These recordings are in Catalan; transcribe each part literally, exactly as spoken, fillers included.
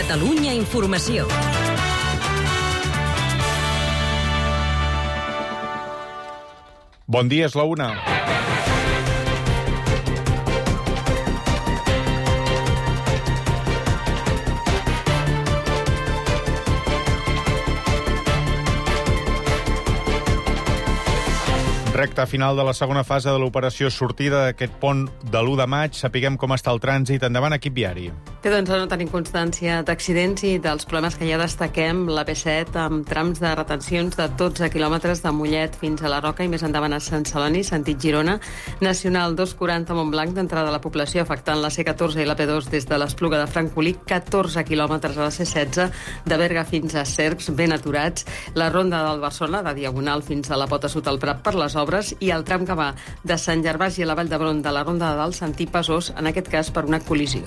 Catalunya Informació. Bon dia, és la una. Recta final de la segona fase de l'operació sortida d'aquest pont de l'u de maig. Sapiguem com està el trànsit. Endavant, equip viari. Bé, doncs no tenim constància d'accidents i dels problemes que ja destaquem. La B set amb trams de retencions de dotze quilòmetres de Mollet fins a la Roca i més endavant a Sant Celoni, sentit Girona. Nacional dos quaranta Montblanc d'entrada a la població afectant la C catorze i la P dos des de l'Espluga de Francolí. catorze quilòmetres a la C setze de Berga fins a Cercs, ben aturats. La ronda del Barcelona de Diagonal fins a la Pota Sud al Prat per les obres i el tram que va de Sant Gervasi a la Vall d'Hebron de la Ronda de Dalt, sentit Besòs, en aquest cas per una col·lisió.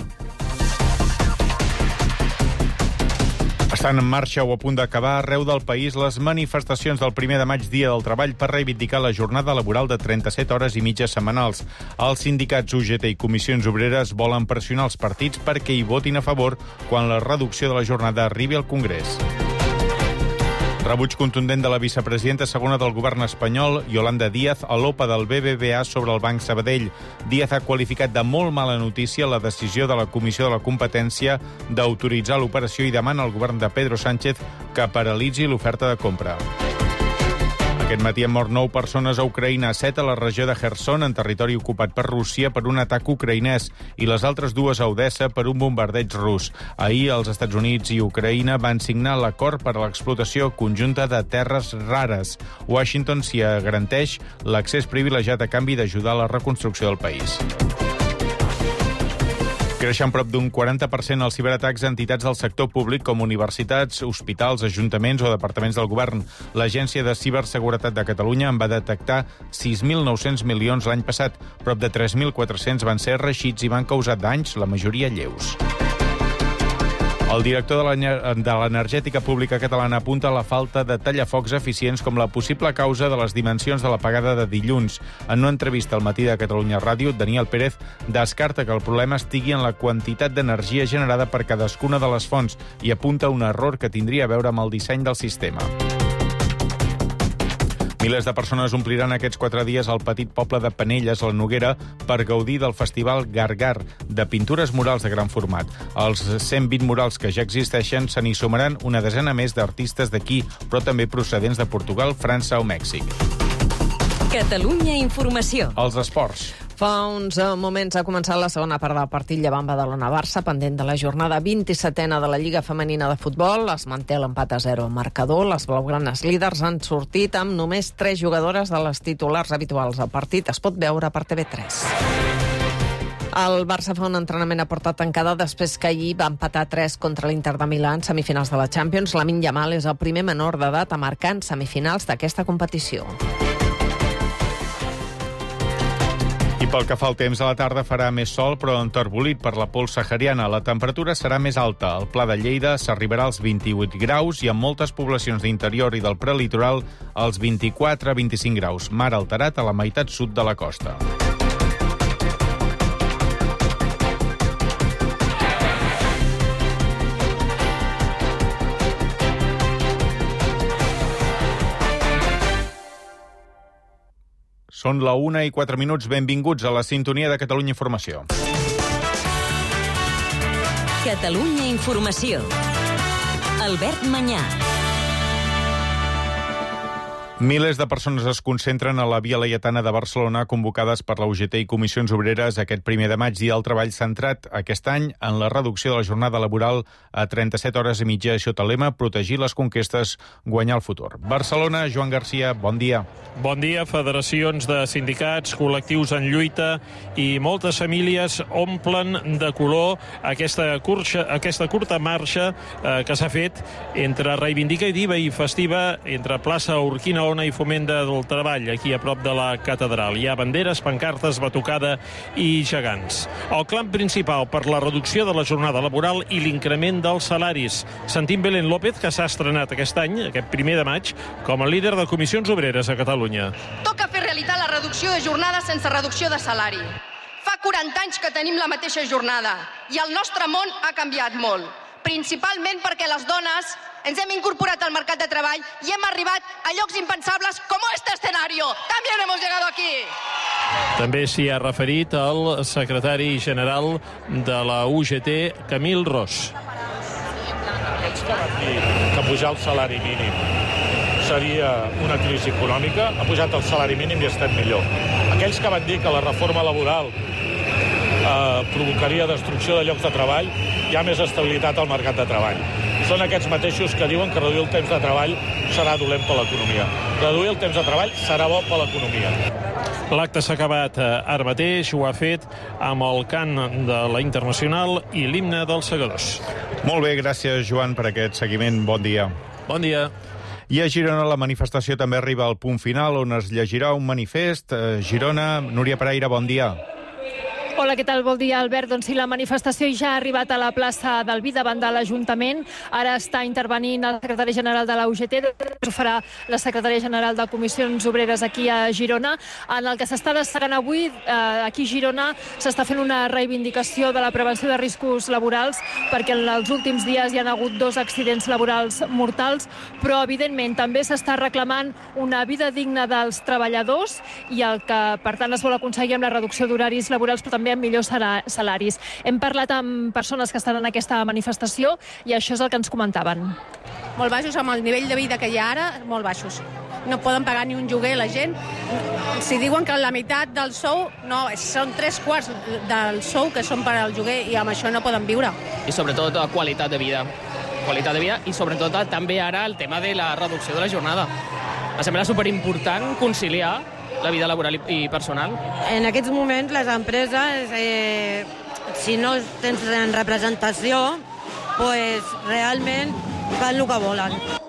Estan en marxa o a punt d'acabar arreu del país les manifestacions del primer de maig, dia del treball, per reivindicar la jornada laboral de trenta-set hores i mitja setmanals. Els sindicats U G T i comissions obreres volen pressionar els partits perquè hi votin a favor quan la reducció de la jornada arribi al Congrés. Rebuig contundent de la vicepresidenta segona del govern espanyol, Yolanda Díaz, a l'O P A del B B V A sobre el Banc Sabadell. Díaz ha qualificat de molt mala notícia la decisió de la Comissió de la Competència d'autoritzar l'operació i demana al govern de Pedro Sánchez que paralitzi l'oferta de compra. Aquest matí han mort nou persones a Ucraïna, set a la regió de Kherson, en territori ocupat per Rússia, per un atac ucraïnès, i les altres dues a Odessa per un bombardeig rus. Ahir, els Estats Units i Ucraïna van signar l'acord per a l'explotació conjunta de terres rares. Washington s'hi garanteix l'accés privilegiat a canvi d'ajudar a la reconstrucció del país. Creixen prop d'un quaranta per cent els ciberatacs a entitats del sector públic com universitats, hospitals, ajuntaments o departaments del govern. L'Agència de Ciberseguretat de Catalunya en va detectar sis mil nou-cents milions l'any passat. Prop de tres mil quatre-cents van ser reeixits i van causar danys, la majoria lleus. El director de l'Energètica Pública Catalana apunta a la falta de tallafocs eficients com la possible causa de les dimensions de l'apagada de dilluns. En una entrevista al Matí de Catalunya Ràdio, Daniel Pérez descarta que el problema estigui en la quantitat d'energia generada per cadascuna de les fonts i apunta a un error que tindria a veure amb el disseny del sistema. Milers de persones ompliran aquests quatre dies al petit poble de Penelles, a la Noguera, per gaudir del festival Gargar, de pintures murals de gran format. Els cent vint murals que ja existeixen se n'hi sumaran una desena més d'artistes d'aquí, però també procedents de Portugal, França o Mèxic. Catalunya Informació. Els esports. Fa uns moments ha començat la segona part del partit Llevant Badalona-Barça, pendent de la jornada vint-i-setena de la Lliga Femenina de Futbol. Es manté l'empat a zero marcador. Les blaugranes líders han sortit amb només tres jugadores de les titulars habituals. El partit es pot veure per T V tres. El Barça fa un entrenament a porta tancada després que ahir va empatar tres contra l'Inter de Milà en semifinals de la Champions. Lamine Yamal és el primer menor d'edat a marcar en semifinals d'aquesta competició. I pel que fa al temps, a la tarda farà més sol, però enterbolit per la pols sahariana. La temperatura serà més alta. Al Pla de Lleida s'arribarà als vint-i-vuit graus i en moltes poblacions d'interior i del prelitoral als vint-i-quatre a vint-i-cinc graus. Mar alterat a la meitat sud de la costa. Són la una i quatre minuts. Benvinguts a la sintonia de Catalunya Informació. Catalunya Informació. Albert Manyà. Milers de persones es concentren a la Via Laietana de Barcelona, convocades per la U G T i comissions obreres aquest primer de maig, dia del treball, centrat aquest any en la reducció de la jornada laboral a trenta-set hores i mitja. Això té el lema: protegir les conquestes, guanyar el futur. Barcelona, Joan Garcia, bon dia. Bon dia. Federacions de sindicats, col·lectius en lluita i moltes famílies omplen de color aquesta, curxa, aquesta curta marxa eh, que s'ha fet entre reivindicativa i festiva entre plaça Urquina Ona i Foment del Treball, aquí a prop de la catedral. Hi ha banderes, pancartes, batucada i gegants. El clam principal per la reducció de la jornada laboral i l'increment dels salaris. Sentim Belén López, que s'ha estrenat aquest any, aquest primer de maig, com a líder de comissions obreres a Catalunya. Toca fer realitat la reducció de jornada sense reducció de salari. Fa quaranta anys que tenim la mateixa jornada i el nostre món ha canviat molt. principalment perquè les dones ens hem incorporat al mercat de treball i hem arribat a llocs impensables com este escenario. También hemos llegado aquí. També s'hi ha referit el secretari general de la U G T, Camil Ros. Aquests que van dir que pujar el salari mínim seria una crisi econòmica, ha pujat el salari mínim i estem millor. Aquells que van dir que la reforma laboral eh, provocaria destrucció de llocs de treball, hi ha més estabilitat al mercat de treball. Són aquests mateixos que diuen que reduir el temps de treball serà dolent per l'economia. Reduir el temps de treball serà bo per l'economia. L'acte s'ha acabat ara mateix, ho ha fet amb el cant de la Internacional i l'himne dels segadors. Molt bé, gràcies, Joan, per aquest seguiment. Bon dia. Bon dia. I a Girona la manifestació també arriba al punt final, on es llegirà un manifest. Girona, Núria Pereira, bon dia. Hola, què tal? Bon dia, Albert. Doncs sí, la manifestació ja ha arribat a la plaça del Vi davant de l'Ajuntament. Ara està intervenint el secretari general de la U G T, ho farà la secretària general de Comissions Obreres aquí a Girona. En el que s'està destacant avui, eh, aquí a Girona, s'està fent una reivindicació de la prevenció de riscos laborals, perquè en els últims dies hi ha hagut dos accidents laborals mortals, però evidentment també s'està reclamant una vida digna dels treballadors i el que, per tant, es vol aconseguir amb la reducció d'horaris laborals, però també amb millors salaris. Hem parlat amb persones que estan en aquesta manifestació i això és el que ens comentaven. Molt baixos, amb el nivell de vida que hi ha ara, molt baixos. No poden pagar ni un lloguer la gent. Si diuen que la meitat del sou, no, són tres quarts del sou que són per al lloguer i amb això no poden viure. I sobretot qualitat de vida. Qualitat de vida i sobretot també ara el tema de la reducció de la jornada. Em sembla superimportant conciliar la vida laboral i personal. En aquests moments les empreses, eh, si no tens representació, pues, realment fan el que volen.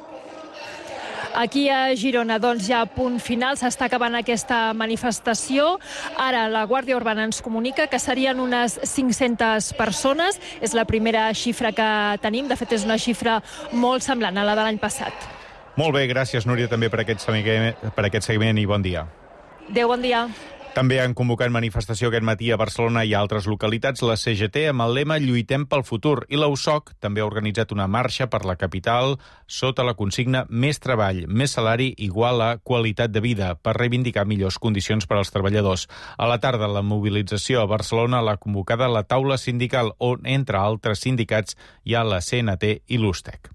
Aquí a Girona, doncs, ja a punt final, s'està acabant aquesta manifestació. Ara la Guàrdia Urbana ens comunica que serien unes cinc-centes persones. És la primera xifra que tenim. De fet, és una xifra molt semblant a la de l'any passat. Molt bé, gràcies, Núria, també per aquest seguiment, per aquest seguiment i bon dia. Adéu, bon dia. També han convocat manifestació aquest matí a Barcelona i a altres localitats la C G T amb el lema Lluitem pel futur, i la U S O C també ha organitzat una marxa per la capital sota la consigna Més treball, més salari igual a qualitat de vida, per reivindicar millors condicions per als treballadors. A la tarda, la mobilització a Barcelona l'ha convocada la taula sindical, on, entre altres sindicats, hi ha la C N T i l'Ustec.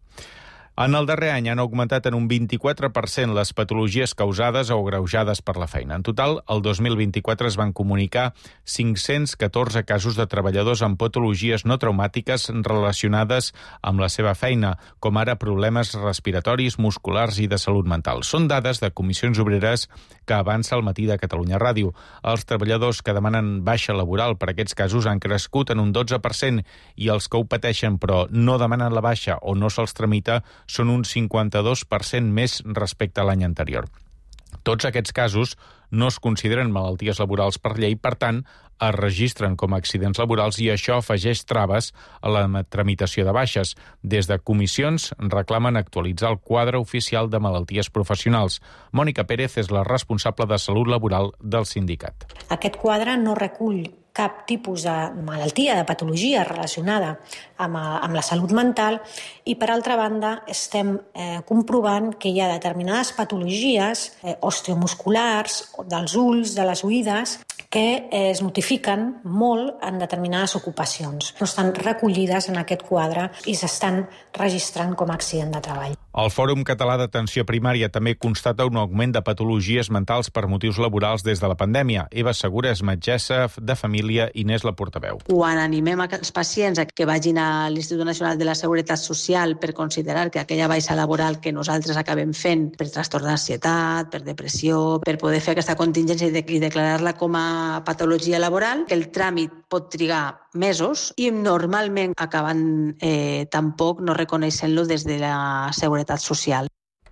En el darrer any han augmentat en un vint-i-quatre per cent les patologies causades o agreujades per la feina. En total, el dos mil vint-i-quatre es van comunicar cinc-cents catorze casos de treballadors amb patologies no traumàtiques relacionades amb la seva feina, com ara problemes respiratoris, musculars i de salut mental. Són dades de Comissions Obreres que avança al matí de Catalunya Ràdio. Els treballadors que demanen baixa laboral per aquests casos han crescut en un dotze per cent i els que ho pateixen però no demanen la baixa o no se'ls tramita són un cinquanta-dos per cent més respecte a l'any anterior. Tots aquests casos no es consideren malalties laborals per llei, per tant, es registren com a accidents laborals i això afegeix traves a la tramitació de baixes. Des de comissions reclamen actualitzar el quadre oficial de malalties professionals. Mònica Pérez és la responsable de salut laboral del sindicat. Aquest quadre no recull cap tipus de malaltia, de patologia relacionada amb, amb la salut mental i, per altra banda, estem eh, comprovant que hi ha determinades patologies eh, osteomusculars, dels ulls, de les oïdes, que eh, es notifiquen molt en determinades ocupacions. No estan recollides en aquest quadre i s'estan registrant com a accident de treball. El Fòrum Català d'Atenció Primària també constata un augment de patologies mentals per motius laborals des de la pandèmia. Eva Segura és metgessa de família i n'és la portaveu. Quan animem els pacients a que vagin a l'Institut Nacional de la Seguretat Social per considerar que aquella baixa laboral que nosaltres acabem fent per trastorn d'ansietat, per depressió, per poder fer aquesta contingència i, de, i declarar-la com a patologia laboral, que el tràmit pot trigar mesos i normalment acaben eh, tampoc no reconeixent-lo des de la Seguretat Social.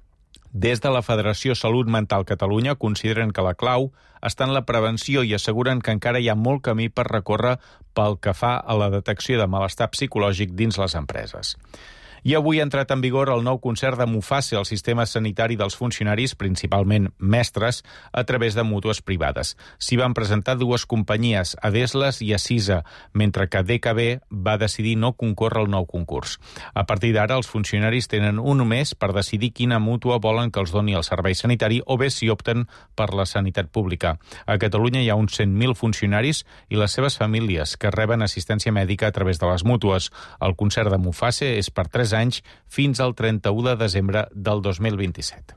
Des de la Federació Salut Mental Catalunya consideren que la clau està en la prevenció i asseguren que encara hi ha molt camí per recórrer pel que fa a la detecció de malestar psicològic dins les empreses. I avui ha entrat en vigor el nou concert de Mufase al sistema sanitari dels funcionaris, principalment mestres, a través de mútues privades. S'hi van presentar dues companyies, Adeslas i Acisa, mentre que D K B va decidir no concórrer al nou concurs. A partir d'ara, els funcionaris tenen un mes per decidir quina mútua volen que els doni el servei sanitari o bé si opten per la sanitat pública. A Catalunya hi ha uns cent mil funcionaris i les seves famílies que reben assistència mèdica a través de les mútues. El concert de Mufase és per tres anys fins al trenta-u de desembre del dos mil vint-i-set.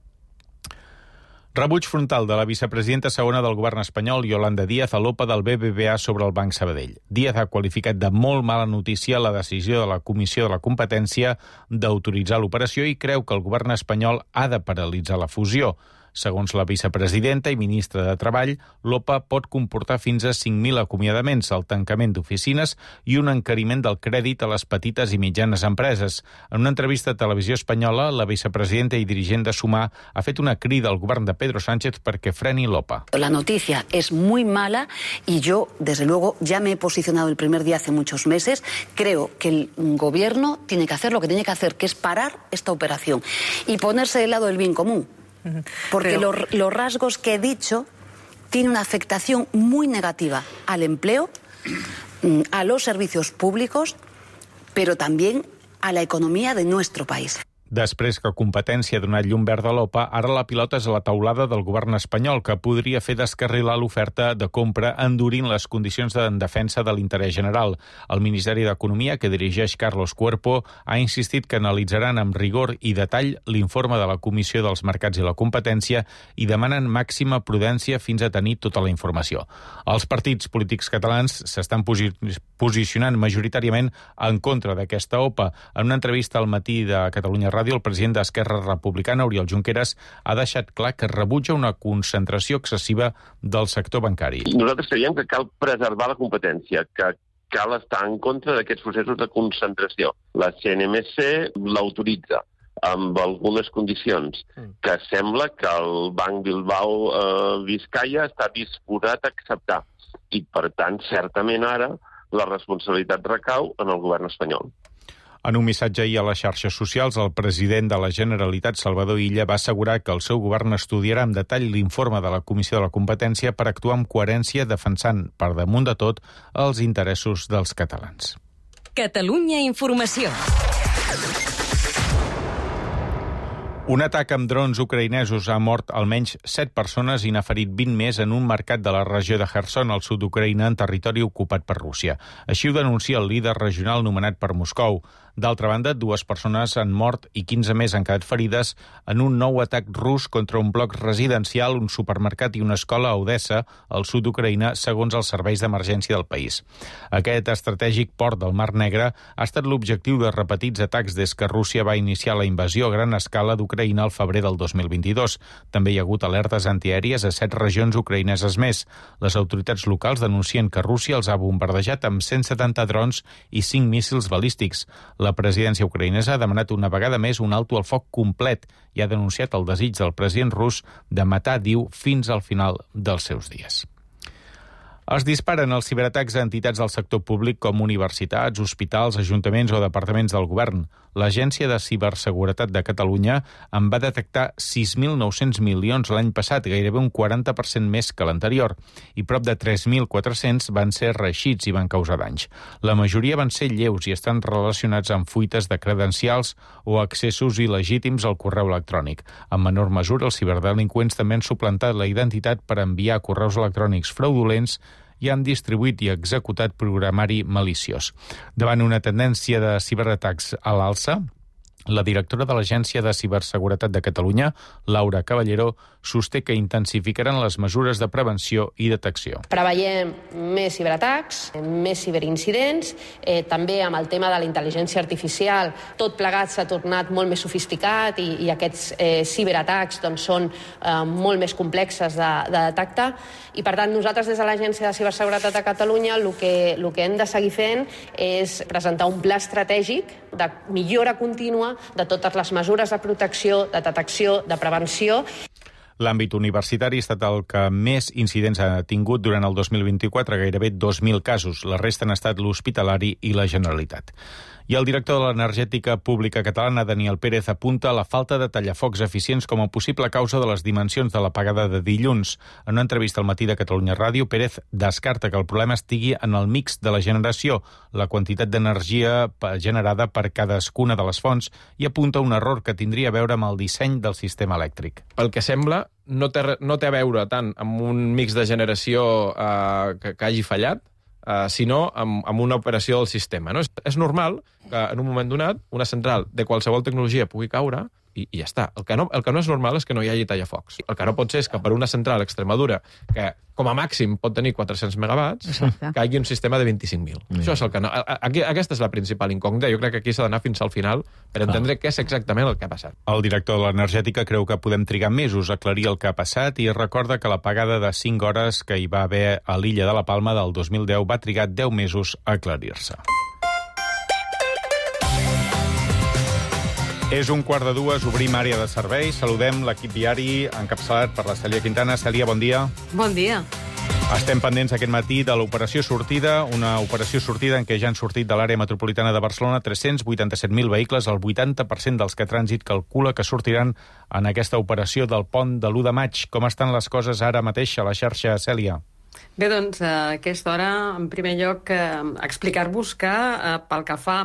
Rebuig frontal de la vicepresidenta segona del govern espanyol, Yolanda Díaz, a l'O P A del B B V A sobre el Banc Sabadell. Díaz ha qualificat de molt mala notícia la decisió de la Comissió de la Competència d'autoritzar l'operació i creu que el govern espanyol ha de paralitzar la fusió. Segons la vicepresidenta i ministra de Treball, l'O P A pot comportar fins a cinc mil acomiadaments, el tancament d'oficines i un encariment del crèdit a les petites i mitjanes empreses. En una entrevista a Televisió Espanyola, la vicepresidenta i dirigent de Sumar ha fet una crida al govern de Pedro Sánchez perquè freni l'O P A. La noticia es muy mala y yo, desde luego, ya me he posicionado el primer día hace muchos meses. Creo que el gobierno tiene que hacer lo que tiene que hacer, que es parar esta operación y ponerse del lado del bien común. Porque Pero... los, los rasgos que he dicho tienen una afectación muy negativa al empleo, a los servicios públicos, pero también a la economía de nuestro país. Després que Competència ha donat llum verda a l'O P A, ara la pilota és a la taulada del govern espanyol, que podria fer descarrilar l'oferta de compra endurint les condicions de defensa de l'interès general. El Ministeri d'Economia, que dirigeix Carlos Cuerpo, ha insistit que analitzaran amb rigor i detall l'informe de la Comissió dels Mercats i la Competència i demanen màxima prudència fins a tenir tota la informació. Els partits polítics catalans s'estan posi- posicionant majoritàriament en contra d'aquesta O P A. En una entrevista al matí de Catalunya Ràdio, el president d'Esquerra Republicana, Oriol Junqueras, ha deixat clar que rebutja una concentració excessiva del sector bancari. Nosaltres creiem que cal preservar la competència, que cal estar en contra d'aquests processos de concentració. La C N M C l'autoritza amb algunes condicions que sembla que el Banc Bilbao eh, Vizcaya està disposat a acceptar. I, per tant, certament ara la responsabilitat recau en el govern espanyol. En un missatge ahir a les xarxes socials, el president de la Generalitat, Salvador Illa, va assegurar que el seu govern estudiarà amb detall l'informe de la Comissió de la Competència per actuar amb coherència defensant, per damunt de tot, els interessos dels catalans. Catalunya Informació. Un atac amb drons ucraïnesos ha mort almenys set persones i n'ha ferit vint més en un mercat de la regió de Kherson, al sud d'Ucraïna, en territori ocupat per Rússia. Així ho denuncia el líder regional nomenat per Moscou. D'altra banda, dues persones han mort i quinze més han quedat ferides en un nou atac rus contra un bloc residencial, un supermercat i una escola a Odessa, al sud d'Ucraïna, segons els serveis d'emergència del país. Aquest estratègic port del Mar Negre ha estat l'objectiu de repetits atacs des que Rússia va iniciar la invasió a gran escala d'Ucraïna al febrer del dos mil vint-i-dos. També hi ha hagut alertes antiaèries a set regions ucraïneses més. Les autoritats locals denuncien que Rússia els ha bombardejat amb cent setanta drons i cinc míssils balístics. La presidència ucraïnesa ha demanat una vegada més un alto al foc complet i ha denunciat el desig del president rus de matar, diu, fins al final dels seus dies. Es disparen els ciberatacs a entitats del sector públic com universitats, hospitals, ajuntaments o departaments del govern. L'Agència de Ciberseguretat de Catalunya en va detectar sis mil nou-cents milions l'any passat, gairebé un quaranta per cent més que l'anterior, i prop de tres mil quatre-cents van ser reeixits i van causar danys. La majoria van ser lleus i estan relacionats amb fuites de credencials o accessos il·legítims al correu electrònic. En menor mesura, els ciberdelinqüents també han suplantat la identitat per enviar correus electrònics fraudulents i han distribuït i executat programari maliciós. Davant una tendència de ciberatacs a l'alça, la directora de l'Agència de Ciberseguretat de Catalunya, Laura Caballero, sosté que intensificaran les mesures de prevenció i detecció. Preveiem més ciberatacs, més ciberincidents, eh, també amb el tema de la intel·ligència artificial. Tot plegat s'ha tornat molt més sofisticat i, i aquests eh, ciberatacs doncs, són eh, molt més complexes de, de detectar. I, per tant, nosaltres des de l'Agència de Ciberseguretat de Catalunya el que, el que hem de seguir fent és presentar un pla estratègic de millora contínua de totes les mesures de protecció, de detecció, de prevenció. L'àmbit universitari ha estat el que més incidents ha tingut durant el dos mil vint-i-quatre, gairebé dos mil casos. La resta han estat l'Hospitalari i la Generalitat. I el director de l'Energètica Pública Catalana, Daniel Pérez, apunta a la falta de tallafocs eficients com a possible causa de les dimensions de l'apagada de dilluns. En una entrevista al Matí de Catalunya Ràdio, Pérez descarta que el problema estigui en el mix de la generació, la quantitat d'energia generada per cadascuna de les fonts, i apunta un error que tindria a veure amb el disseny del sistema elèctric. Pel que sembla, no té, no té a veure tant amb un mix de generació eh, que, que hagi fallat, Uh, sinó amb, amb una operació del sistema. No? És, és normal que en un moment donat una central de qualsevol tecnologia pugui caure i, i ja està. El que, no, el que no és normal és que no hi hagi tallafocs. El que no pot ser és que per una central a Extremadura, que com a màxim pot tenir quatre-cents megawatts, Exacte. caigui un sistema de vint-i-cinc mil. Mm. Això és el que no... Aquí, aquesta és la principal incògnita. Jo crec que aquí s'ha d'anar fins al final per entendre ah. què és exactament el que ha passat. El director de l'Energètica creu que podem trigar mesos a aclarir el que ha passat i recorda que l'apagada de cinc hores que hi va haver a l'illa de la Palma del dos mil deu va trigar deu mesos a aclarir-se. És un quart de dues, obrim àrea de serveis. Saludem l'equip viari encapçalat per la Cèlia Quintana. Cèlia, bon dia. Bon dia. Estem pendents aquest matí de l'operació sortida, una operació sortida en què ja han sortit de l'àrea metropolitana de Barcelona tres-cents vuitanta-set mil vehicles, el vuitanta per cent dels que Trànsit calcula que sortiran en aquesta operació del pont de l'u de maig. Com estan les coses ara mateix a la xarxa, Cèlia? Bé, doncs, a aquesta hora, en primer lloc, eh, explicar-vos que eh, pel que fa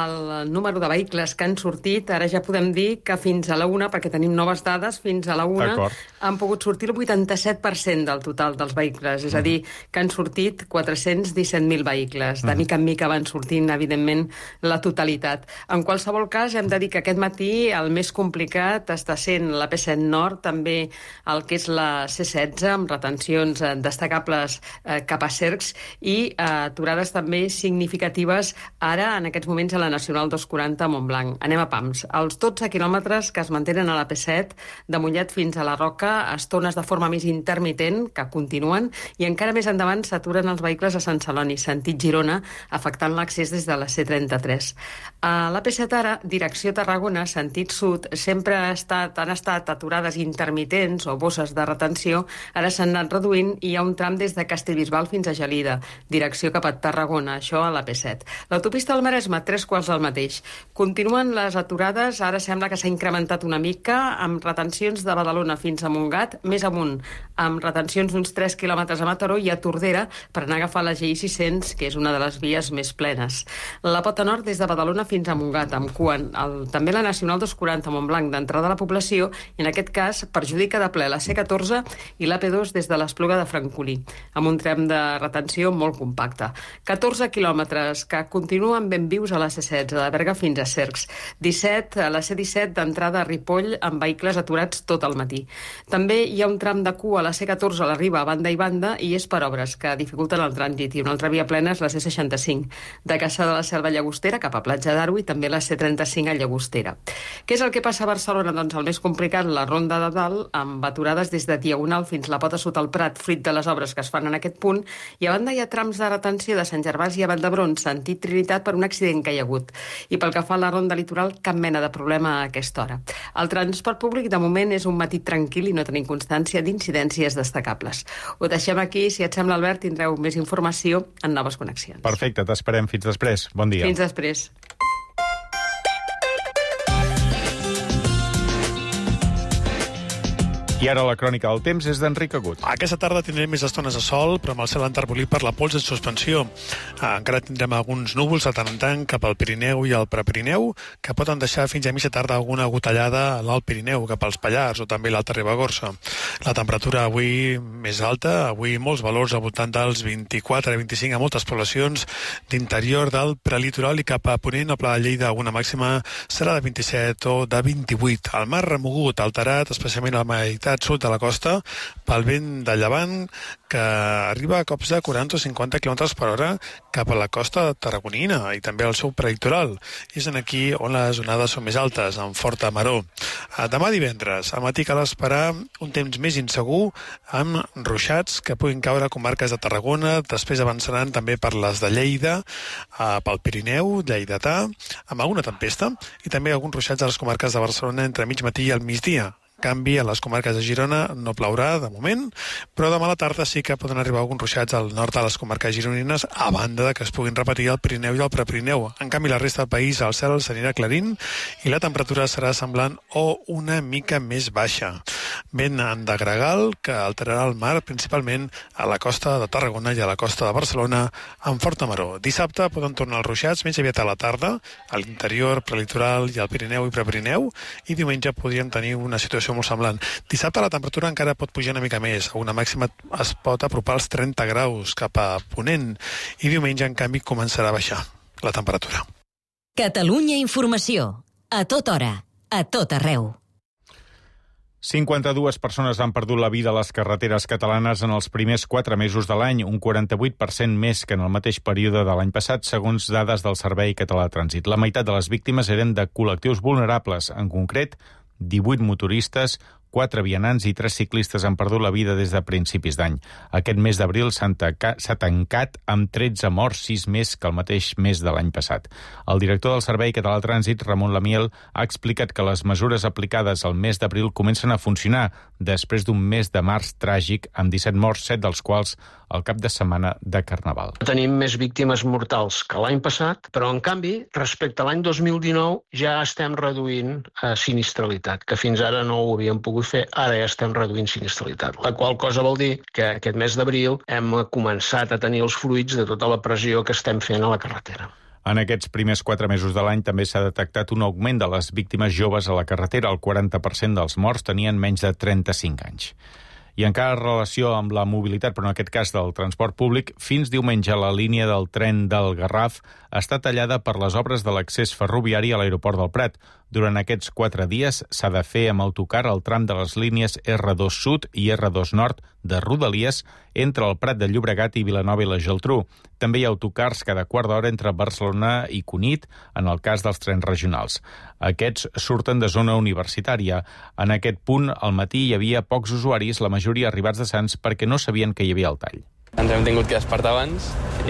al número de vehicles que han sortit, ara ja podem dir que fins a la una, perquè tenim noves dades, fins a la una han pogut sortir el vuitanta-set per cent del total dels vehicles, és a dir, que han sortit quatre-cents disset mil vehicles. De mica en mica van sortint, evidentment, la totalitat. En qualsevol cas, hem de dir que aquest matí el més complicat està sent la P set Nord, també el que és la C setze, amb retencions destacables eh, cap a Cercs i eh, aturades també significatives ara, en aquests moments, a la Nacional dos cents quaranta a Montblanc. Anem a pams. Els dotze quilòmetres que es mantenen a la P set, de Mollet fins a la Roca, estones de forma més intermitent, que continuen, i encara més endavant s'aturen els vehicles a Sant Celoni, sentit Girona, afectant l'accés des de la C trenta-tres. A la P set ara, direcció Tarragona, sentit sud, sempre ha estat, han estat aturades intermitents o bosses de retenció, ara s'han anat reduint i hi ha un tram des de Castellbisbal fins a Gelida, direcció cap a Tarragona, això a la P set. L'autopista del Maresme, tres quarts del mateix. Continuen les aturades, ara sembla que s'ha incrementat una mica, amb retencions de Badalona fins a Montgat, més amunt, amb retencions d'uns tres quilòmetres a Mataró i a Tordera per anar a agafar la G I sis-cents, que és una de les vies més plenes. La Pota Nord des de Badalona fins a Montgat, amb cua. El, també la Nacional dos cents quaranta a Montblanc, d'entrada a la població, i en aquest cas perjudica de ple la C catorze i l'A P dos des de l'Espluga de Francolí, amb un tram de retenció molt compacte. catorze quilòmetres que continuen ben vius a la C setze, de Berga fins a Cercs. disset, a la C disset, d'entrada a Ripoll, amb vehicles aturats tot el matí. També hi ha un tram de cua a la C catorze a la Riba, a banda i banda, i és per obres que dificulten el trànsit. I una altra via plena és la C seixanta-cinc, de Caçà de la Selva a Llagostera cap a Platja d'Aro, i també la C trenta-cinc a Llagostera. Què és el que passa a Barcelona? Doncs el més complicat, la Ronda de Dalt, amb aturades des de Diagonal fins la Pota Sud al Prat, fruit de les obres que es fan en aquest punt, i a banda hi ha trams de retenció de Sant Gervasi a Valld'Hebron, sentit Trinitat, per un accident que hi ha hagut. I pel que fa a la Ronda Litoral, cap mena de problema a aquesta hora. El transport públic, de moment, és un matí tranquil i no tenim constància d'incidències destacables. Ho deixem aquí. Si et sembla, Albert, tindreu més informació en noves connexions. Perfecte, t'esperem. Fins després. Bon dia. Fins després. I ara la crònica del temps és d'Enric Agut. Aquesta tarda tindrem més estones de sol, però amb el cel enterbolit per la pols en suspensió. Ah, encara tindrem alguns núvols de tant en tant cap al Pirineu i al Prepirineu, que poden deixar fins a mitja tarda alguna gotellada a l'Alt Pirineu, cap als Pallars o també l'Alta Ribagorça. La temperatura avui més alta, avui molts valors al voltant dels vint-i-quatre a vint-i-cinc a moltes poblacions d'interior del prelitoral i cap a Ponent, al Pla de Lleida, alguna màxima serà de vint-i-set o de vint-i-vuit. El mar remogut, alterat, especialment a la meitat sud de la costa, pel vent de llevant que arriba a cops de quaranta o cinquanta quilòmetres per hora cap a la costa tarragonina i també al seu prelitoral. I és en aquí on les onades són més altes, amb forta maror. Demà divendres, al matí cal esperar un temps més insegur amb ruixats que puguin caure a comarques de Tarragona, després avançaran també per les de Lleida, pel Pirineu, Lleidatà, amb alguna tempesta, i també alguns ruixats a les comarques de Barcelona entre mig matí i al migdia, canvi a les comarques de Girona no plourà, de moment, però demà a la tarda sí que poden arribar alguns ruixats al nord de les comarques gironines, a banda de que es puguin repetir el Pirineu i el Prepirineu. En canvi, la resta del país, el cel s'anirà clarint i la temperatura serà semblant o una mica més baixa. Vent de gregal que alterarà el mar, principalment a la costa de Tarragona i a la costa de Barcelona, amb forta maror. Dissabte poden tornar els ruixats més aviat a la tarda, a l'interior, prelitoral i al Pirineu i Prepirineu, i diumenge podrien tenir una situació molt semblant. Dissabte la temperatura encara pot pujar una mica més. A una màxima es pot apropar als trenta graus cap a Ponent i diumenge, en canvi, començarà a baixar la temperatura. Catalunya Informació. A tota hora. A tot arreu. cinquanta-dues persones han perdut la vida a les carreteres catalanes en els primers quatre mesos de l'any, un quaranta-vuit per cent més que en el mateix període de l'any passat, segons dades del Servei Català de Trànsit. La meitat de les víctimes eren de col·lectius vulnerables, en concret divuit motoristes, quatre vianants i tres ciclistes han perdut la vida des de principis d'any. Aquest mes d'abril s'ha tancat amb tretze morts, sis més que el mateix mes de l'any passat. El director del Servei Català de Trànsit, Ramon Lamiel, ha explicat que les mesures aplicades al mes d'abril comencen a funcionar després d'un mes de març tràgic amb disset morts, set dels quals al cap de setmana de Carnaval. Tenim més víctimes mortals que l'any passat, però en canvi, respecte a l'any dos mil dinou, ja estem reduint eh, sinistralitat, que fins ara no ho havíem pogut fer, ara ja estem reduint sinistralitat. La qual cosa vol dir que aquest mes d'abril hem començat a tenir els fruits de tota la pressió que estem fent a la carretera. En aquests primers quatre mesos de l'any també s'ha detectat un augment de les víctimes joves a la carretera. El quaranta per cent dels morts tenien menys de trenta-cinc anys. I encara en relació amb la mobilitat, però en aquest cas del transport públic, fins diumenge la línia del tren del Garraf està tallada per les obres de l'accés ferroviari a l'aeroport del Prat. Durant aquests quatre dies s'ha de fer amb autocar el tram de les línies erre dos Sud i erre dos Nord de Rodalies entre el Prat de Llobregat i Vilanova i la Geltrú. També hi ha autocars cada quart d'hora entre Barcelona i Cunit, en el cas dels trens regionals. Aquests surten de zona universitària. En aquest punt, al matí hi havia pocs usuaris, la majoria arribats de Sants, perquè no sabien que hi havia el tall. Ens hem tingut que despertar abans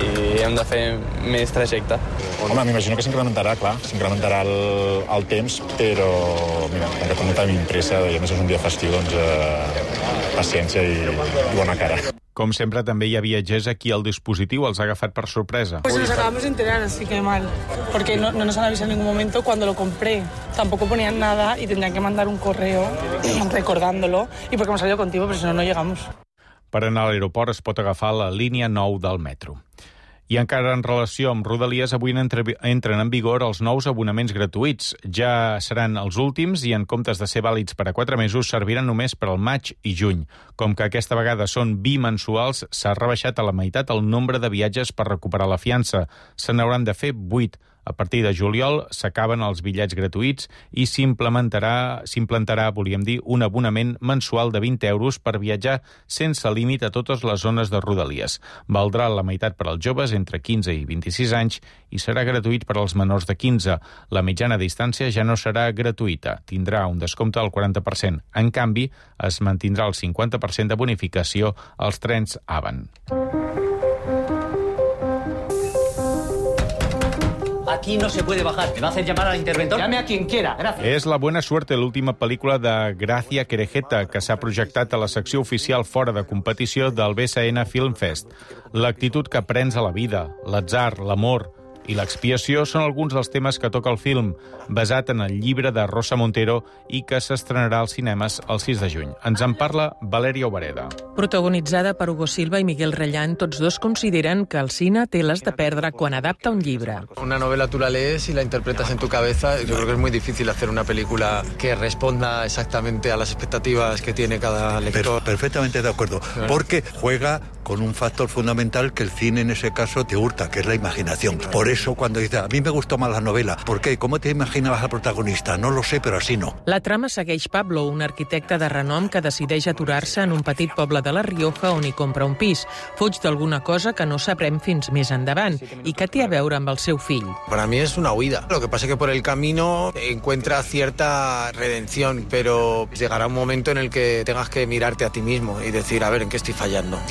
i hem de fer més trajecte. Home, m'imagino que s'incrementarà, clar, s'incrementarà el, el temps, però mira, com que com no tenim pressa i a més és un dia festiu, doncs eh, paciència i, i bona cara. Com sempre, també hi ha viatgers a qui el dispositiu els ha agafat per sorpresa. Pues nos acabamos de enterar, así que mal, porque no, no nos han avisado en ningún momento cuando lo compré. Tampoco ponían nada y tendrían que mandar un correo recordándolo, y porque hemos salido contigo, pero si no, no llegamos. Per anar a l'aeroport es pot agafar la línia nou del metro. I encara en relació amb Rodalies, avui entren en vigor els nous abonaments gratuïts. Ja seran els últims i en comptes de ser vàlids per a quatre mesos, serviran només per al maig i juny. Com que aquesta vegada són bimensuals, s'ha rebaixat a la meitat el nombre de viatges per recuperar la fiança. Se n'hauran de fer vuit. A partir de juliol s'acaben els bitllets gratuïts i s'implementarà, s'implantarà, volíem dir, un abonament mensual de vint euros per viatjar sense límit a totes les zones de Rodalies. Valdrà la meitat per als joves entre quinze i vint-i-sis anys i serà gratuït per als menors de quinze. La mitjana distància ja no serà gratuïta, tindrà un descompte del quaranta per cent. En canvi, es mantindrà el cinquanta per cent de bonificació als trens Avan. Aquí no se puede bajar. Me va a hacer llamar al interventor. Llame a quien quiera. Gracias. És La buena suerte, l'última pel·lícula de Gracia Querejeta, que s'ha projectat a la secció oficial fora de competició del B S N Film Fest. L'actitud que prens a la vida, l'atzar, l'amor i l'expiació són alguns dels temes que toca el film, basat en el llibre de Rosa Montero i que s'estrenarà als cinemes el sis de juny. Ens en parla Valèria Obereda. Protagonitzada per Hugo Silva i Miguel Rellán, tots dos consideren que el cine té les de perdre quan adapta un llibre. Una novela tú la lees y la interpretas en tu cabeza. Yo creo que es muy difícil hacer una película que responda exactamente a las expectativas que tiene cada lector. Per- perfectamente de acuerdo, porque juega con un factor fundamental que el cine en ese caso te hurta, que es la imaginación. Por eso cuando dice, a mí me gustó más la novela, ¿por qué? ¿Cómo te imaginabas al protagonista? No lo sé, pero así no. La trama segueix Pablo, un arquitecte de renom que decideix aturar-se en un petit poble de La Rioja on hi compra un pis. Fuig d'alguna cosa que no sabrem fins més endavant i que té a veure amb el seu fill. Para mí es una huida. Lo que pasa es que por el camino encuentra cierta redención, pero llegará un momento en el que tengas que mirarte a ti mismo y decir, a ver, ¿en qué estoy fallando? La reflexión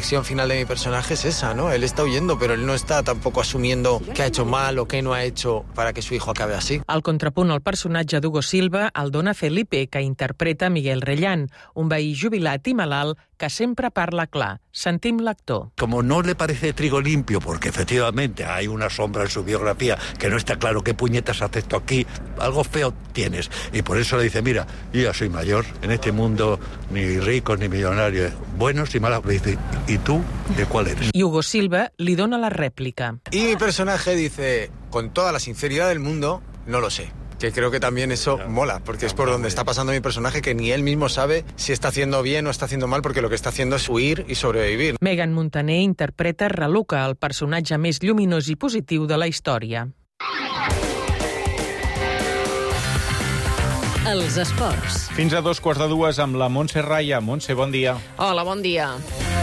reflexión final de mi personaje es esa, ¿no? Él está huyendo, pero él no está tampoco asumiendo qué ha hecho mal o qué no ha hecho para que su hijo acabe así. Al contrapunt, el personatge d'Hugo Silva el dona Felipe, que interpreta Miguel Rellán, un veí jubilat i malalt que sempre parla clar. Sentim l'actor. Como no le parece trigo limpio, porque efectivamente hay una sombra en su biografía que no está claro qué puñetas haces tú aquí, algo feo tienes. Y por eso le dice, mira, yo ya soy mayor, en este mundo ni ricos ni millonarios, buenos y malos. Le dice, ¿y tú de cuál eres? I Hugo Silva li dona la rèplica. Y mi personaje dice, con toda la sinceridad del mundo, no lo sé. Que creo que también eso mola, porque es por donde está pasando mi personaje, que ni él mismo sabe si está haciendo bien o está haciendo mal, porque lo que está haciendo es huir y sobrevivir. Megan Montaner interpreta Raluca, el personatge més lluminós i positiu de la història. Els esports. Fins a dos quarts de dues amb la Montse Raya. Montse, bon dia. Hola, bon dia.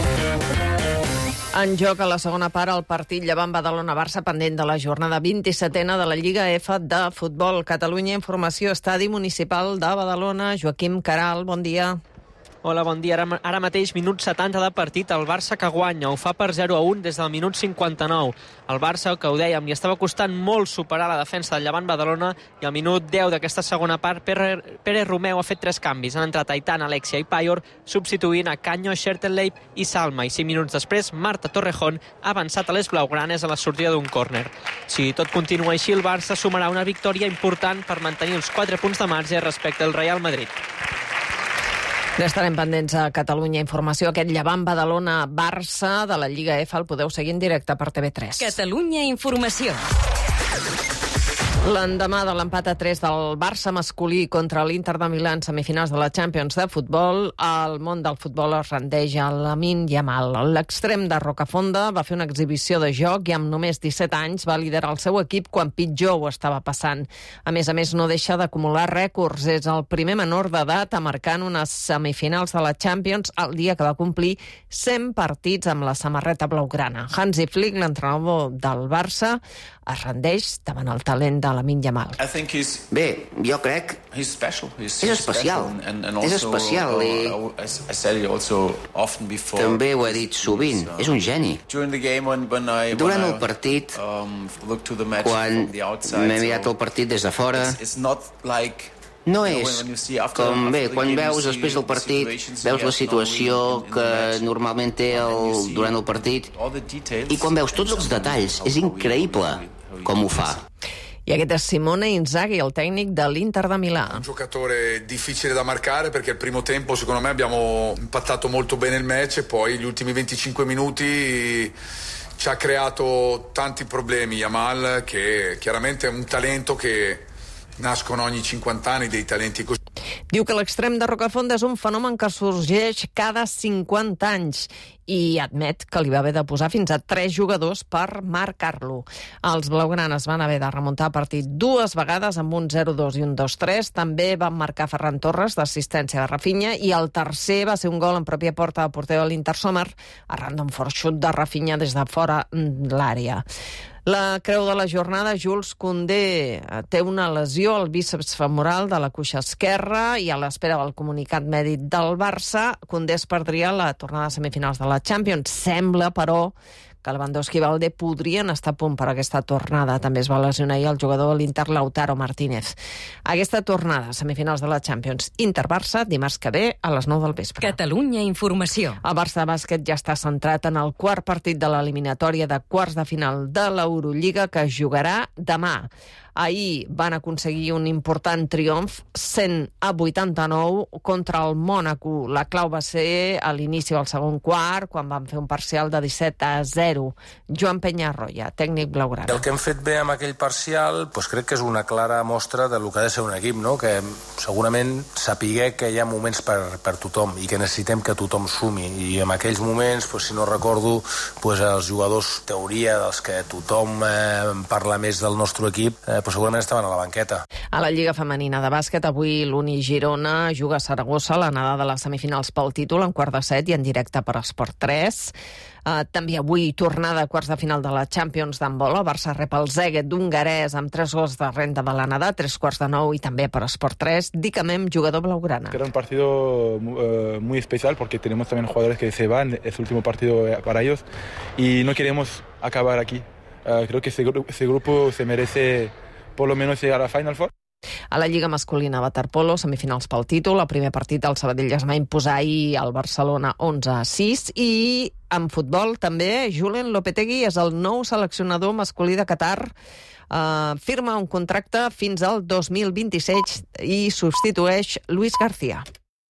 En joc a la segona part el partit Llevant-Badalona-Barça pendent de la jornada vint-i-setena de la Lliga F de futbol. Catalunya Informació, estadi municipal de Badalona. Joaquim Caral, bon dia. Hola, bon dia. Ara, ara mateix, minut setanta de partit, el Barça que guanya. Ho fa per zero a un des del minut cinquanta-nou. El Barça, que ho dèiem, li estava costant molt superar la defensa del Llevant Badalona i al minut deu d'aquesta segona part, Pere, Pere Romeu ha fet tres canvis. Han entrat Aitana, Alexia i Payor, substituint a Canyo, Schertenleib i Salma. I cinc minuts després, Marta Torrejón ha avançat a les blaugranes a la sortida d'un córner. Si tot continua així, el Barça sumarà una victòria important per mantenir els quatre punts de marge respecte al Real Madrid. N'estarem pendents a Catalunya Informació. Aquest Llevant-Badalona-Barça de la Lliga F el podeu seguir en directe per T V tres. Catalunya Informació. L'endemà de l'empat a tres del Barça masculí contra l'Inter de Milà en semifinals de la Champions de futbol, el món del futbol es rendeix a Lamine Yamal. L'extrem de Rocafonda va fer una exhibició de joc i amb només disset anys va liderar el seu equip quan pitjor ho estava passant. A més a més, no deixa d'acumular rècords. És el primer menor d'edat a marcar en unes semifinals de la Champions el dia que va complir cent partits amb la samarreta blaugrana. Hansi Flick, l'entrenador del Barça, es rendeix davant el talent de Lamine Yamal. Bé, jo crec és especial. És especial i també ho he dit sovint, és un geni. Durant el partit, quan m'he mirat el partit des de fora, no és com, bé, quan veus després del partit, veus la situació que normalment té el, durant el partit, i quan veus tots els detalls, és increïble com ho fa. I aquest és Simone Inzaghi, el tecnic de l'Inter de Milà. Un giocatore difficile da marcare perché il primo tempo secondo me abbiamo impattato molto bene il match e poi gli ultimi venticinque minuti ci ha creato tanti problemi. Yamal, che chiaramente è un talento che nascono ogni cinquanta anni, dei talenti così. Diu que l'extrem de Rocafonda és un fenomen que sorgeix cada cinquanta anys i admet que li va haver de posar fins a tres jugadors per marcar-lo. Els blaugranes van haver de remuntar el partit dues vegades amb un zero dos i un dos tres. També van marcar Ferran Torres d'assistència de Rafinha i el tercer va ser un gol en pròpia porta del porter de l'Inter Sommer arran d'un fort xut de Rafinha des de fora l'àrea. La creu de la jornada, Jules Koundé té una lesió al bíceps femoral de la cuixa esquerra i a l'espera del comunicat mèdic del Barça, Koundé es perdria la tornada de semifinals de la Champions. Sembla, però, que Lewandowski i Valde podrien estar a punt per aquesta tornada. També es va lesionar ahir el jugador de l'Inter, Lautaro Martínez. Aquesta tornada, semifinals de la Champions, Inter-Barça, dimarts que ve a les nou del vespre. Catalunya Informació. El Barça de bàsquet ja està centrat en el quart partit de l'eliminatòria de quarts de final de l'Eurolliga que es jugarà demà. Ahir van aconseguir un important triomf, cent a vuitanta-nou, contra el Mònaco. La clau va ser a l'inici del segon quart, quan van fer un parcial de disset a zero. Joan Peñarroya, tècnic blaugrana. El que hem fet bé amb aquell parcial doncs crec que és una clara mostra del que ha de ser un equip, no? Que segurament sapiguer que hi ha moments per, per tothom i que necessitem que tothom sumi. I en aquells moments, doncs, si no recordo, doncs, els jugadors, teoria dels que tothom eh, parla més del nostre equip, eh, pues segurament estaven a la banqueta. A la Lliga Femenina de Bàsquet, avui l'Uni Girona juga a Saragossa l'anada de les semifinals pel títol en quart de set i en directe per Esport tres. Uh, també avui tornada a quarts de final de la Champions d'handbol. El Barça rep el Szeged d'hongarès amb tres gols de renta de l'anada, tres quarts de nou i també per Esport tres. Dicamem, jugador blaugrana. Era un partido uh, muy especial porque tenemos también jugadores que se van, es el último partido para ellos y no queremos acabar aquí. Uh, creo que ese, gru ese grupo se merece por lo menos llegar a la Final Four. A la Lliga masculina waterpolo, semifinals pel títol. El primer partit al Sabadell es va imposar ahir al Barcelona onze a sis. I en futbol també, Julen Lopetegui és el nou seleccionador masculí de Qatar. Uh, firma un contracte fins al dos mil vint-i-set i substitueix Luis García.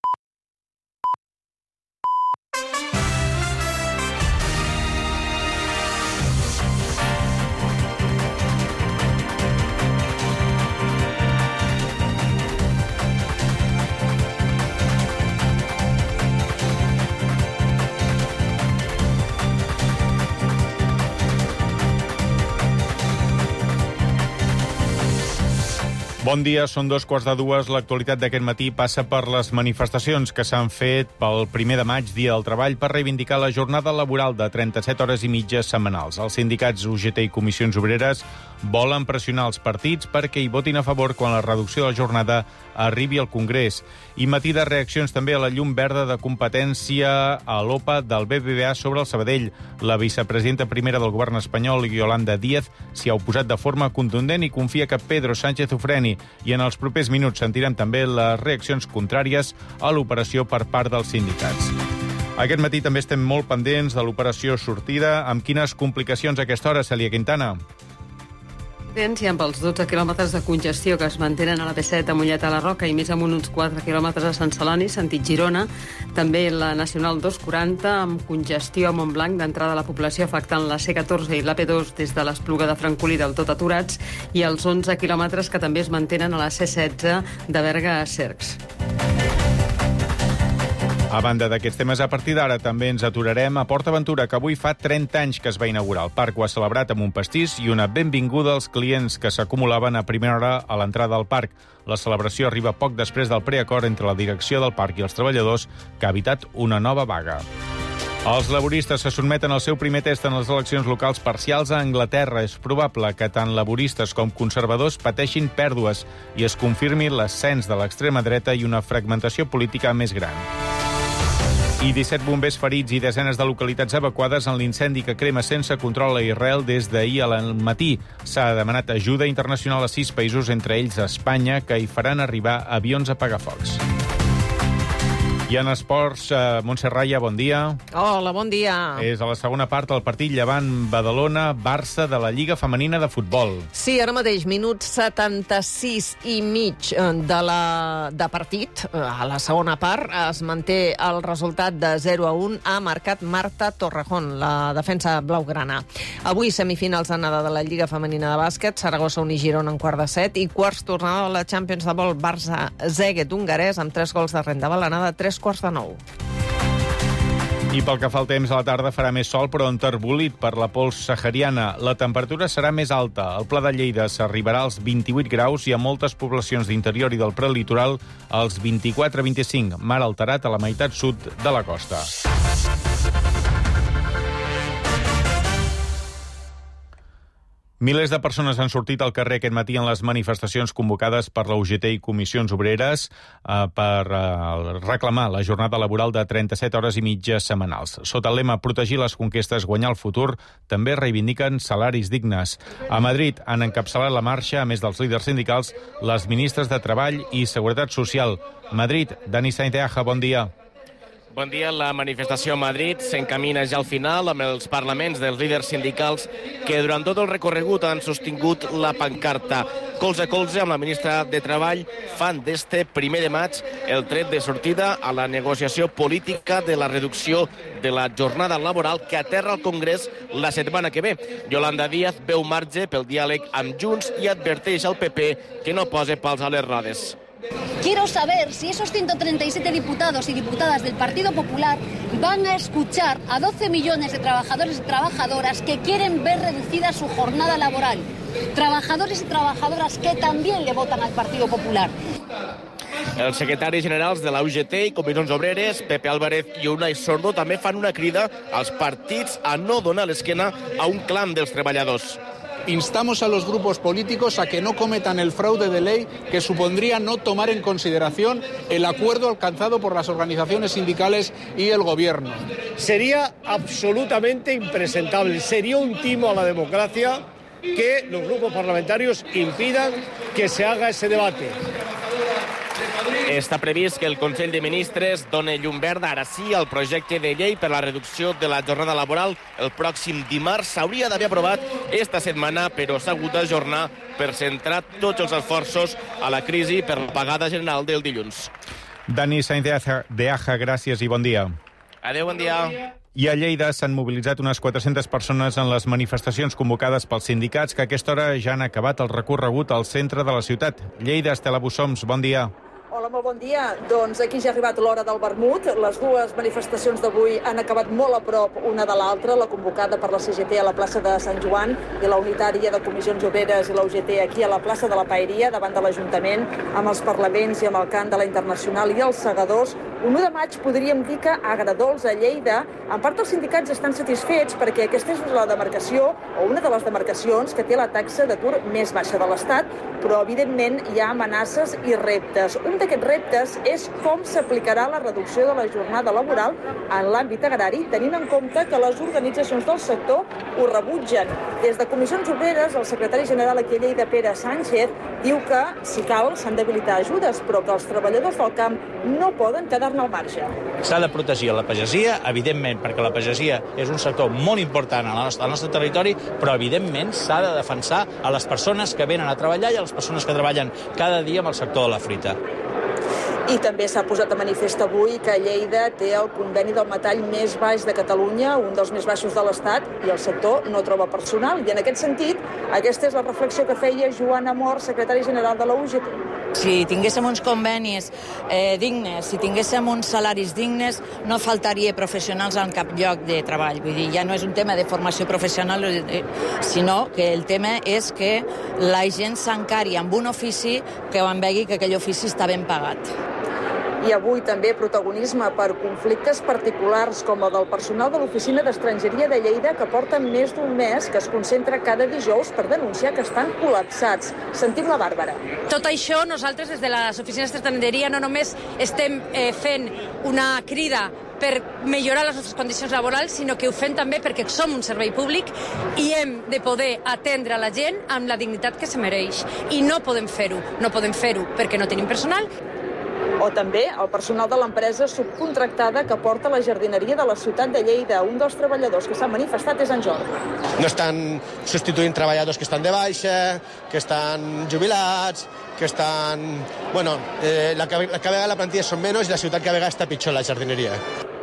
Bon dia, són dos quarts de dues. L'actualitat d'aquest matí passa per les manifestacions que s'han fet pel primer de maig, Dia del Treball, per reivindicar la jornada laboral de trenta-set hores i mitja setmanals. Els sindicats U G T i Comissions Obreres volen pressionar els partits perquè hi votin a favor quan la reducció de la jornada arribi al Congrés. I matí de reaccions també a la llum verda de competència a l'O P A del B B V A sobre el Sabadell. La vicepresidenta primera del govern espanyol, Yolanda Díaz, s'hi ha oposat de forma contundent i confia que Pedro Sánchez ho freni. I en els propers minuts sentirem també les reaccions contràries a l'operació per part dels sindicats. Aquest matí també estem molt pendents de l'operació sortida. Amb quines complicacions a aquesta hora, Cèlia Quintana? I amb els dotze quilòmetres de congestió que es mantenen a la P set a Mollet a la Roca i més amunt uns quatre quilòmetres a Sant Celoni, sentit Girona. També la Nacional dos quaranta amb congestió a Montblanc d'entrada a la població afectant la C catorze i la P dos des de l'Espluga de Francolí del tot aturats i els onze quilòmetres que també es mantenen a la C setze de Berga a Cercs. A banda d'aquests temes, a partir d'ara també ens aturarem a Port Aventura, que avui fa trenta anys que es va inaugurar. El parc ho ha celebrat amb un pastís i una benvinguda als clients que s'acumulaven a primera hora a l'entrada al parc. La celebració arriba poc després del preacord entre la direcció del parc i els treballadors, que ha evitat una nova vaga. Els laboristes se sotmeten al seu primer test en les eleccions locals parcials a Anglaterra. És probable que tant laboristes com conservadors pateixin pèrdues i es confirmi l'ascens de l'extrema dreta i una fragmentació política més gran. I disset bombers ferits i desenes de localitats evacuades en l'incendi que crema sense control a Israel des d'ahir al matí. S'ha demanat ajuda internacional a sis països, entre ells Espanya, que hi faran arribar avions apagafocs. I en esports, eh, Montse Raya, bon dia. Hola, bon dia. És a la segona part del partit Llevant-Badalona-Barça de la Lliga Femenina de Futbol. Sí, ara mateix, minut setanta-sis i mig de, la, de partit. A la segona part es manté el resultat de zero a un. Ha marcat Marta Torrejón, la defensa blaugrana. Avui semifinals d'anada de la Lliga Femenina de Bàsquet, Saragossa Uni Girona en quart de set i quarts tornada de la Champions de vol Barça Szeged hongarès amb tres gols de renda de l'anada, tres quarts de nou. I pel que fa al temps, a la tarda farà més sol, però enterbolit per la pols sahariana. La temperatura serà més alta. Al Pla de Lleida s'arribarà als vint-i-vuit graus i a moltes poblacions d'interior i del prelitoral als vint-i-quatre a vint-i-cinc, mar alterat a la meitat sud de la costa. Milers de persones han sortit al carrer aquest matí en les manifestacions convocades per la U G T i Comissions Obreres eh, per eh, reclamar la jornada laboral de trenta-set hores i mitja setmanals. Sota el lema Protegir les conquestes, guanyar el futur, també reivindiquen salaris dignes. A Madrid han encapçalat la marxa, a més dels líders sindicals, les ministres de Treball i Seguretat Social. Madrid, Dani Sainteaja, bon dia. Bon dia. La manifestació a Madrid s'encamina ja al final amb els parlaments dels líders sindicals que durant tot el recorregut han sostingut la pancarta. Colze a colze amb la ministra de Treball fan d'este primer de maig el tret de sortida a la negociació política de la reducció de la jornada laboral que aterra al Congrés la setmana que ve. Yolanda Díaz veu marge pel diàleg amb Junts i adverteix al P P que no posa pals a les rodes. Quiero saber si esos ciento treinta y siete diputados y diputadas del Partido Popular van a escuchar a doce millones de trabajadores y trabajadoras que quieren ver reducida su jornada laboral. trabajadores y trabajadoras que también le votan al Partido Popular. Els secretaris generals de la U G T i Comissions Obreres, Pepe Álvarez i Unai Sordo, també fan una crida als partits a no donar l'esquena a un clam dels treballadors. Instamos a los grupos políticos a que no cometan el fraude de ley que supondría no tomar en consideración el acuerdo alcanzado por las organizaciones sindicales y el gobierno. Sería absolutamente impresentable, sería un timo a la democracia que los grupos parlamentarios impidan que se haga ese debate. Està previst que el Consell de Ministres doni llum verda ara sí al projecte de llei per la reducció de la jornada laboral. El pròxim dimarts s'hauria d'haver aprovat esta setmana, però s'ha hagut d'ajornar per centrar tots els esforços a la crisi per la pagada general del dilluns. Dani Sainz de Aja, gràcies i bon dia. Adéu, bon dia. I a Lleida s'han mobilitzat unes quatre-centes persones en les manifestacions convocades pels sindicats que a aquesta hora ja han acabat el recorregut al centre de la ciutat. Lleida, Estela Bussoms, bon dia. Hola, molt bon dia. Doncs aquí ja ha arribat l'hora del vermut. Les dues manifestacions d'avui han acabat molt a prop una de l'altra, la convocada per la C G T a la plaça de Sant Joan i la unitària de Comissions Obreres i la U G T aquí a la plaça de la Paeria, davant de l'Ajuntament, amb els parlaments i amb el cant de la Internacional i els segadors. Un u de maig podríem dir que agradols a Lleida. En part els sindicats estan satisfets perquè aquesta és la demarcació o una de les demarcacions que té la taxa d'atur més baixa de l'Estat, però evidentment hi ha amenaces i reptes. Un d'aquests reptes és com s'aplicarà la reducció de la jornada laboral en l'àmbit agrari, tenint en compte que les organitzacions del sector ho rebutgen. Des de Comissions Obreres, el secretari general aquí a Lleida, Pere Sánchez, diu que, si cal, s'han d'habilitar ajudes, però que els treballadors del camp no poden quedar-ne al marge. S'ha de protegir la pagesia, evidentment, perquè la pagesia és un sector molt important al nostre, al nostre territori, però, evidentment, s'ha de defensar a les persones que venen a treballar i a les persones que treballen cada dia amb el sector de la fruita. I també s'ha posat a manifest avui que Lleida té el conveni del metall més baix de Catalunya, un dels més baixos de l'Estat, i el sector no troba personal. I en aquest sentit, aquesta és la reflexió que feia Joan Amor, secretari general de la U G T. Si tinguéssim uns convenis eh, dignes, si tinguéssim uns salaris dignes, no faltaria professionals en cap lloc de treball. Vull dir, ja no és un tema de formació professional, sinó que el tema és que la gent s'encari amb un ofici que quan vegi que aquell ofici està ben pagat. I avui també protagonisme per conflictes particulars com el del personal de l'Oficina d'Estrangeria de Lleida, que porta més d'un mes que es concentra cada dijous per denunciar que estan col·lapsats. Sentim la Bàrbara. Tot això nosaltres des de les oficines d'estrangeria no només estem eh, fent una crida per millorar les nostres condicions laborals, sinó que ho fem també perquè som un servei públic i hem de poder atendre la gent amb la dignitat que se mereix. I no podem fer-ho. No podem fer-ho perquè no tenim personal. O també el personal de l'empresa subcontractada que porta la jardineria de la ciutat de Lleida. Un dels treballadors que s'han manifestat és en Jordi. No estan substituint treballadors que estan de baixa, que estan jubilats, que estan... Bueno, eh, la que, la que vega la plantilla són menys i la ciutat que vega està pitjor, la jardineria.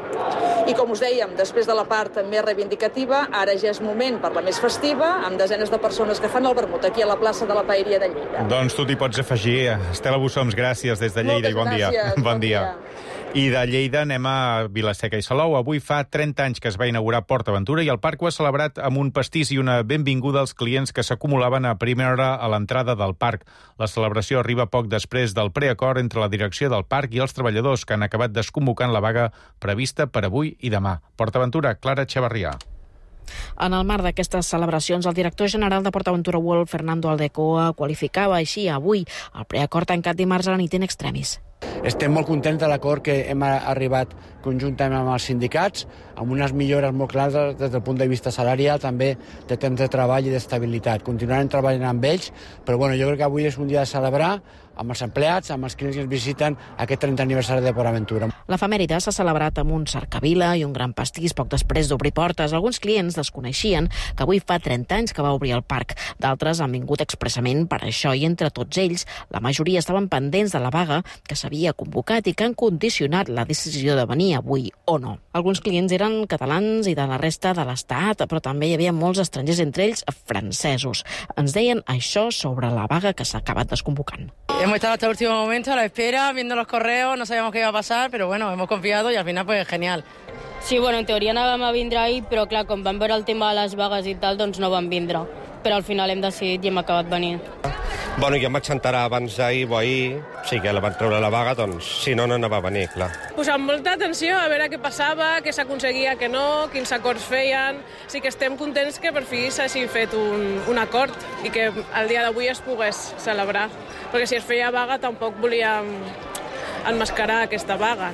I com us dèiem, després de la part més reivindicativa, ara ja és moment per la més festiva, amb desenes de persones que fan el vermut aquí a la plaça de la Paeria de Lleida. Doncs tu t'hi pots afegir. Estela Bussoms, gràcies des de Lleida. Moltes i bon gràcies, dia. bon Bon dia. dia. I de Lleida anem a Vilaseca i Salou. Avui fa trenta anys que es va inaugurar Port Aventura i el parc ho ha celebrat amb un pastís i una benvinguda als clients que s'acumulaven a primera hora a l'entrada del parc. La celebració arriba poc després del preacord entre la direcció del parc i els treballadors que han acabat desconvocant la vaga prevista per avui i demà. Port Aventura, Clara Echevarrià. En el marc d'aquestes celebracions, el director general de Port Aventura World, Fernando Aldecoa, qualificava així avui el preacord tancat dimarts a la nit in extremis. Estem molt contents de l'acord que hem arribat conjuntament amb els sindicats, amb unes millores molt clares des del punt de vista salarial, també de temps de treball i d'estabilitat. Continuarem treballant amb ells, però bueno, jo crec que avui és un dia de celebrar amb els empleats, amb els clients que ens visiten aquest trentè aniversari de Port Aventura. L'efemèride s'ha celebrat amb un cercavila i un gran pastís poc després d'obrir portes. Alguns clients desconeixien que avui fa trenta anys que va obrir el parc. D'altres han vingut expressament per això i entre tots ells, la majoria estaven pendents de la vaga que s'havia convocat i que han condicionat la decisió de venir avui o no. Alguns clients eren catalans i de la resta de l'Estat, però també hi havia molts estrangers, entre ells francesos. Ens deien això sobre la vaga que s'ha acabat desconvocant. Hemos estado hasta el último momento a la espera, viendo los correos, no sabíamos qué iba a pasar, pero bueno, hemos confiado y al final pues genial. Sí, bueno, en teoria anàvem a vindre ahir, però clar, com vam veure el tema de les vagues i tal, doncs no vam vindre. però al final hem decidit i hem acabat venint. Bueno, jo em vaig enterar abans d'ahir o ahir, sí que la van treure la vaga, doncs si no, no anava a venir, clar. Pues amb molta atenció a veure què passava, què s'aconseguia, què no, quins acords feien. Sí que estem contents que per fi s'hagi fet un, un acord i que el dia d'avui es pogués celebrar. Perquè si es feia vaga tampoc volíem enmascarar aquesta vaga.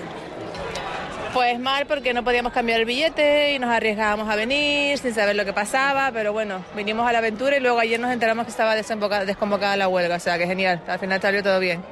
Pues mal, porque no podíamos cambiar el billete y nos arriesgábamos a venir sin saber lo que pasaba, pero bueno, vinimos a la aventura y luego ayer nos enteramos que estaba desconvocada la huelga, o sea que genial, al final salió todo bien.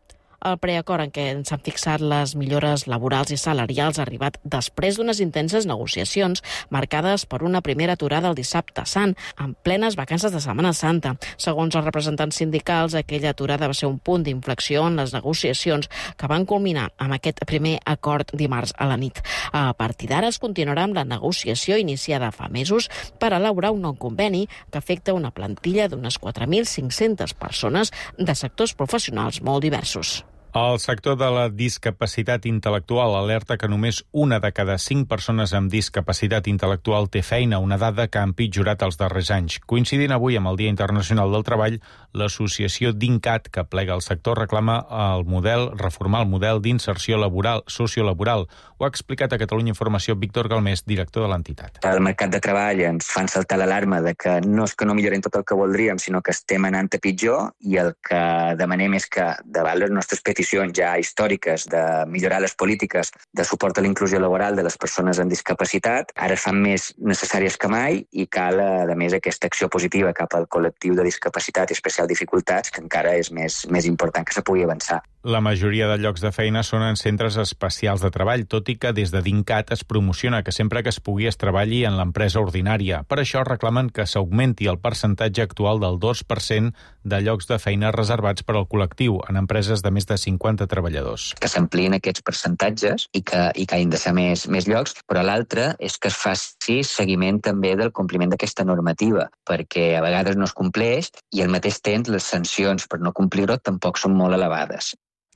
El preacord en què s'han fixat les millores laborals i salarials ha arribat després d'unes intenses negociacions marcades per una primera aturada el dissabte sant, en plenes vacances de Setmana Santa. Segons els representants sindicals, aquella aturada va ser un punt d'inflexió en les negociacions que van culminar amb aquest primer acord dimarts a la nit. A partir d'ara es continuarà amb la negociació iniciada fa mesos per elaborar un nou conveni que afecta una plantilla d'unes quatre mil cinc-centes persones de sectors professionals molt diversos. El sector de la discapacitat intel·lectual alerta que només una de cada cinc persones amb discapacitat intel·lectual té feina, una dada que ha empitjorat els darrers anys. Coincidint avui amb el Dia Internacional del Treball, l'associació DINCAT, que plega el sector, reclama el model, reformar el model d'inserció laboral, sociolaboral. Ho ha explicat a Catalunya Informació Víctor Galmés, director de l'entitat. El mercat de treball ens fan saltar l'alarma de que no és que no millorem tot el que voldríem, sinó que estem anant a pitjor, i el que demanem és que, davant les nostres peticions ja històriques de millorar les polítiques de suport a la inclusió laboral de les persones amb discapacitat, ara es fan més necessàries que mai i cal, a més, aquesta acció positiva cap al col·lectiu de discapacitat i especial dificultats, que encara és més, més important que se pugui avançar. La majoria de llocs de feina són en centres especials de treball, tot i que des de DINCAT es promociona que sempre que es pugui es treballi en l'empresa ordinària. Per això reclamen que s'augmenti el percentatge actual del dos per cent de llocs de feina reservats per al col·lectiu en empreses de més de cinquanta treballadors. Que s'amplien aquests percentatges i que, i que hagin de ser més, més llocs, però l'altre és que es faci seguiment també del compliment d'aquesta normativa, perquè a vegades no es compleix i al mateix temps les sancions per no complir-ho tampoc són molt elevades.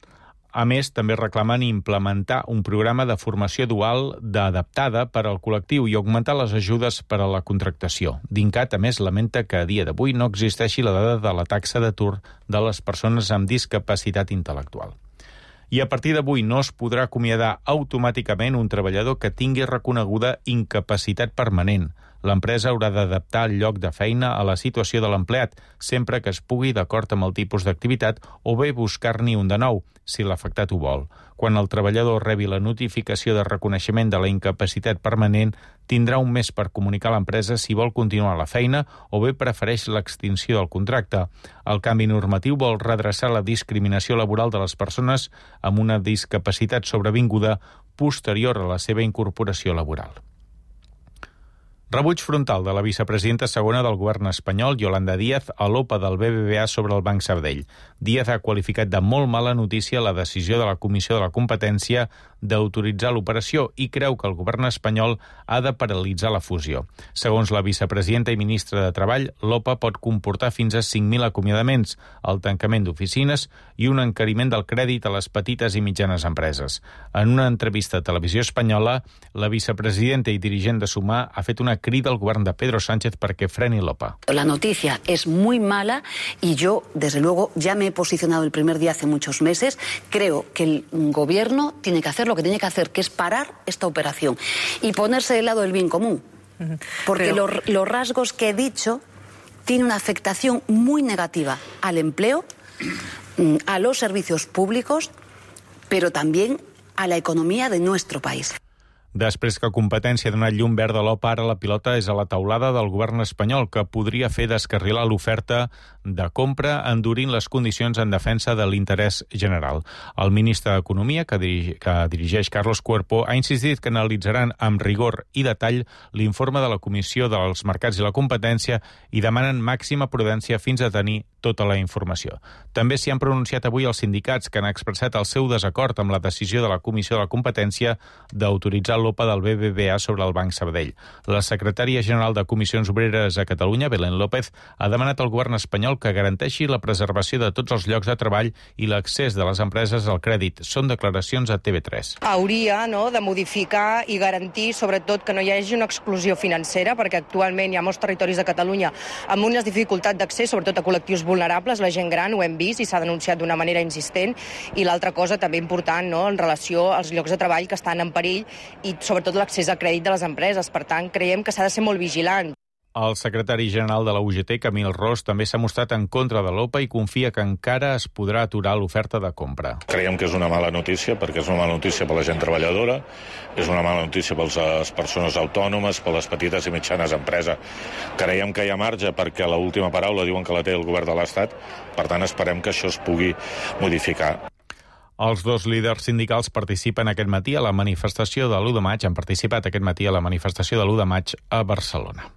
A més, també reclamen implementar un programa de formació dual d'adaptada per al col·lectiu i augmentar les ajudes per a la contractació. DINCAT, a més, lamenta que a dia d'avui no existeixi la dada de la taxa d'atur de les persones amb discapacitat intel·lectual. I a partir d'avui no es podrà acomiadar automàticament un treballador que tingui reconeguda incapacitat permanent. L'empresa haurà d'adaptar el lloc de feina a la situació de l'empleat, sempre que es pugui d'acord amb el tipus d'activitat o bé buscar-n'hi un de nou, si l'afectat ho vol. Quan el treballador rebi la notificació de reconeixement de la incapacitat permanent, tindrà un mes per comunicar a l'empresa si vol continuar la feina o bé prefereix l'extinció del contracte. El canvi normatiu vol redreçar la discriminació laboral de les persones amb una discapacitat sobrevinguda posterior a la seva incorporació laboral. Rebuig frontal de la vicepresidenta segona del govern espanyol, Yolanda Díaz, a l'O P A del B B V A sobre el Banc Sabadell. Díaz ha qualificat de molt mala notícia la decisió de la Comissió de la Competència d'autoritzar l'operació i creu que el govern espanyol ha de paralitzar la fusió. Segons la vicepresidenta i ministra de Treball, l'O P A pot comportar fins a cinc mil acomiadaments, el tancament d'oficines i un encariment del crèdit a les petites i mitjanes empreses. En una entrevista a Televisió Espanyola, la vicepresidenta i dirigent de Sumar ha fet una crida al govern de Pedro Sánchez perquè freni l'O P A. La noticia es muy mala y yo, desde luego, ya me he posicionado el primer día hace muchos meses. Creo que el gobierno tiene que hacer lo que tiene que hacer, que es parar esta operación y ponerse del lado del bien común. Porque Pero... los, los rasgos que he dicho tienen una afectación muy negativa al empleo, a los servicios públicos, pero también a la economía de nuestro país. Després que Competència ha donat llum verda a l'O P A, ara la pilota és a la taulada del govern espanyol, que podria fer descarrilar l'oferta de compra endurint les condicions en defensa de l'interès general. El ministre d'Economia, que, dirige, que dirigeix Carlos Cuerpo, ha insistit que analitzaran amb rigor i detall l'informe de la Comissió dels Mercats i la Competència i demanen màxima prudència fins a tenir tota la informació. També s'hi han pronunciat avui els sindicats que han expressat el seu desacord amb la decisió de la Comissió de la Competència d'autoritzar l'O P A del B B V A sobre el Banc Sabadell. La secretària general de Comissions Obreres a Catalunya, Belén López, ha demanat al govern espanyol que garanteixi la preservació de tots els llocs de treball i l'accés de les empreses al crèdit. Són declaracions a T V tres. Hauria no, de modificar i garantir, sobretot, que no hi hagi una exclusió financera, perquè actualment hi ha molts territoris de Catalunya amb unes dificultats d'accés, sobretot a col·lectius vulnerables, la gent gran, ho hem vist i s'ha denunciat d'una manera insistent, i l'altra cosa també important, no, en relació als llocs de treball que estan en perill i sobretot l'accés al crèdit de les empreses. Per tant, creiem que s'ha de ser molt vigilant. El secretari general de la U G T, Camil Ros, també s'ha mostrat en contra de l'O P A i confia que encara es podrà aturar l'oferta de compra. Creiem que és una mala notícia, perquè és una mala notícia per la gent treballadora, és una mala notícia per les persones autònomes, per les petites i mitjanes empreses. Creiem que hi ha marge perquè l'última paraula diuen que la té el govern de l'Estat, per tant esperem que això es pugui modificar. Els dos líders sindicals participen aquest matí a la manifestació de l'u de maig, han participat aquest matí a la manifestació de l'u de maig a Barcelona.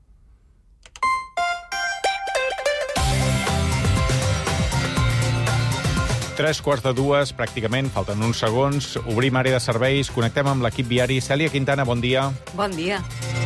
Tres quarts de dues, pràcticament, falten uns segons. Obrim àrea de serveis, connectem amb l'equip viari. Cèlia Quintana, bon dia. Bon dia.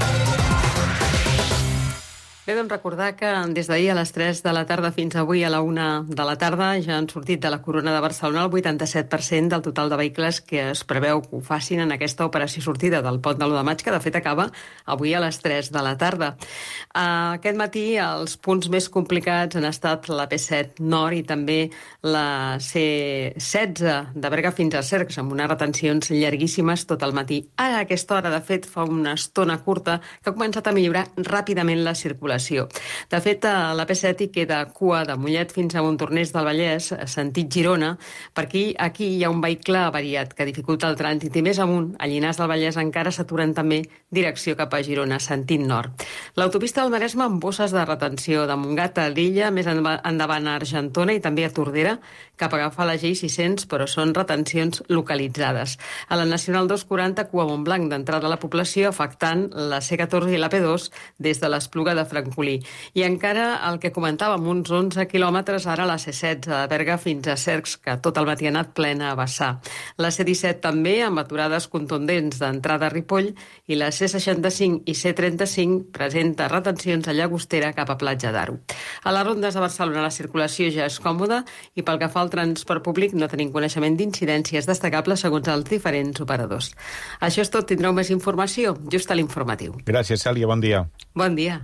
Bé, doncs recordar que des d'ahir a les tres de la tarda fins avui a la una de la tarda ja han sortit de la Corona de Barcelona el vuitanta-set per cent del total de vehicles que es preveu que ho facin en aquesta operació sortida del pont de l'u de maig, que de fet acaba avui a les tres de la tarda. Aquest matí els punts més complicats han estat la P set Nord i també la C setze de Berga fins a Cercs, amb unes retencions llarguíssimes tot el matí. Ara, a aquesta hora, de fet, fa una estona curta que ha començat a millorar ràpidament la circulació. De fet, a la P set hi queda cua de Mollet fins a Montornès del Vallès, sentit Girona. Per aquí, aquí hi ha un vehicle avariat que dificulta el trànsit i més amunt, a Llinars del Vallès encara s'aturen també direcció cap a Girona, sentit nord. L'autopista del Maresme amb bosses de retenció de Montgat a Lilla, més endavant a Argentona i també a Tordera, cap a agafar la G I sis-cents, però són retencions localitzades. A la Nacional dos quaranta, cua a Montblanc d'entrada a la població, afectant la C catorze i la P dos des de l'Espluga de Francolí. I encara el que comentàvem, uns onze quilòmetres, ara la C setze de Berga fins a Cercs, que tot el matí ha anat plena a vessar. La C disset també, amb aturades contundents d'entrada a Ripoll, i la C seixanta-cinc i C trenta-cinc presenta retencions a Llagostera cap a Platja d'Aro. A les rondes de Barcelona la circulació ja és còmoda i pel que fa al transport públic no tenim coneixement d'incidències destacables segons els diferents operadors. Això és tot, tindreu més informació just a l'informatiu. Gràcies, Cèlia, bon dia. Bon dia.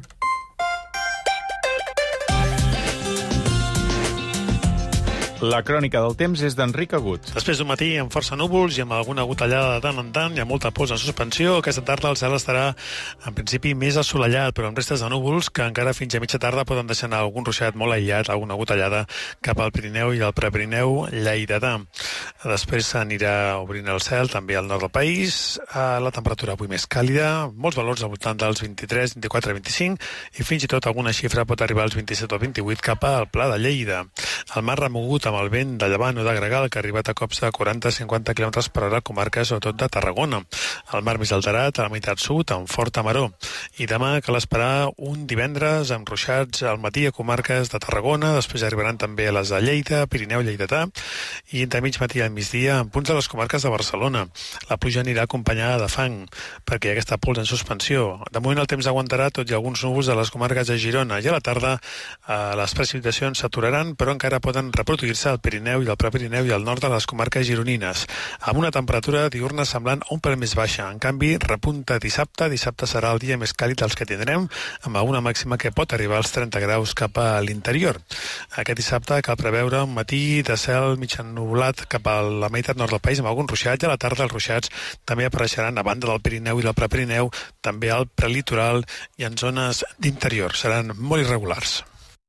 La crònica del temps és d'Enric Agut. Després d'un matí amb força núvols i amb alguna gotellada de tant en tant, hi ha molta pols en suspensió. Aquesta tarda el cel estarà, en principi, més assolellat, però amb restes de núvols que encara fins a mitja tarda poden deixar anar algun ruixat molt aïllat, alguna gotellada cap al Pirineu i al Prepirineu lleidatà. Després s'anirà obrint el cel també al nord del país. La temperatura avui més càlida, molts valors al voltant dels vint-i-tres, vint-i-quatre, vint-i-cinc i fins i tot alguna xifra pot arribar als vint-i-set o vint-i-vuit cap al Pla de Lleida. El mar remogut amb el vent de llevant o de gregal que ha arribat a cops de quaranta a cinquanta quilòmetres per hora a comarques sobretot de Tarragona. El mar més alterat a la meitat sud amb forta maró. I demà cal esperar un divendres amb ruixats al matí a comarques de Tarragona, després arribaran també a les de Lleida, Pirineu, Lleidatà i entre mig matí al migdia en punts de les comarques de Barcelona. La pluja anirà acompanyada de fang perquè hi ha aquesta pols en suspensió. De moment el temps aguantarà tot i alguns núvols a les comarques de Girona i a la tarda eh, les precipitacions s'aturaran però encara poden reproduir-se al Pirineu i al Prepirineu i al nord de les comarques gironines, amb una temperatura diurna semblant un pel més baixa. En canvi, repunta dissabte. Dissabte serà el dia més càlid dels que tindrem, amb una màxima que pot arribar als trenta graus cap a l'interior. Aquest dissabte cal preveure un matí de cel mig ennuvolat cap a la meitat nord del país amb algun ruixat i a la tarda els ruixats també apareixeran a banda del Pirineu i del Prepirineu, també al prelitoral i en zones d'interior. Seran molt irregulars.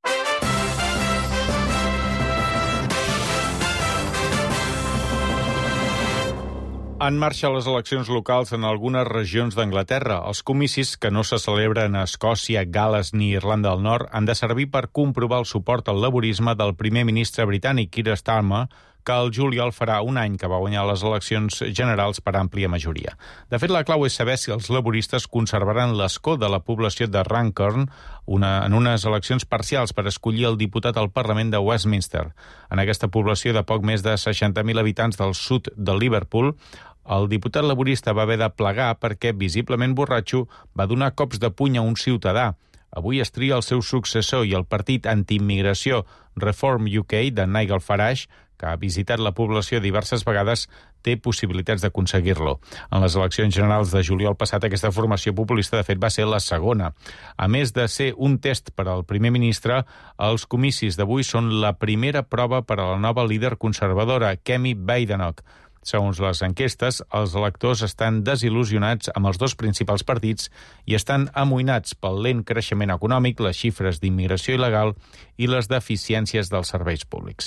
En marxa les eleccions locals en algunes regions d'Anglaterra. Els comicis, que no se celebren a Escòcia, Gal·les ni Irlanda del Nord, han de servir per comprovar el suport al laborisme del primer ministre britànic, Keir Starmer, que el juliol farà un any que va guanyar les eleccions generals per àmplia majoria. De fet, la clau és saber si els laboristes conservaran l'escó de la població de Runcorn una, en unes eleccions parcials per escollir el diputat al Parlament de Westminster. En aquesta població de poc més de seixanta mil habitants del sud de Liverpool, el diputat laborista va haver de plegar perquè, visiblement borratxo, va donar cops de puny a un ciutadà. Avui es tria el seu successor i el partit antiimmigració Reform U K de Nigel Farage, que ha visitat la població diverses vegades, té possibilitats d'aconseguir-lo. En les eleccions generals de juliol passat, aquesta formació populista, de fet, va ser la segona. A més de ser un test per al primer ministre, els comicis d'avui són la primera prova per a la nova líder conservadora, Kemi Badenoch. Segons les enquestes, els electors estan desil·lusionats amb els dos principals partits i estan amoïnats pel lent creixement econòmic, les xifres d'immigració il·legal i les deficiències dels serveis públics.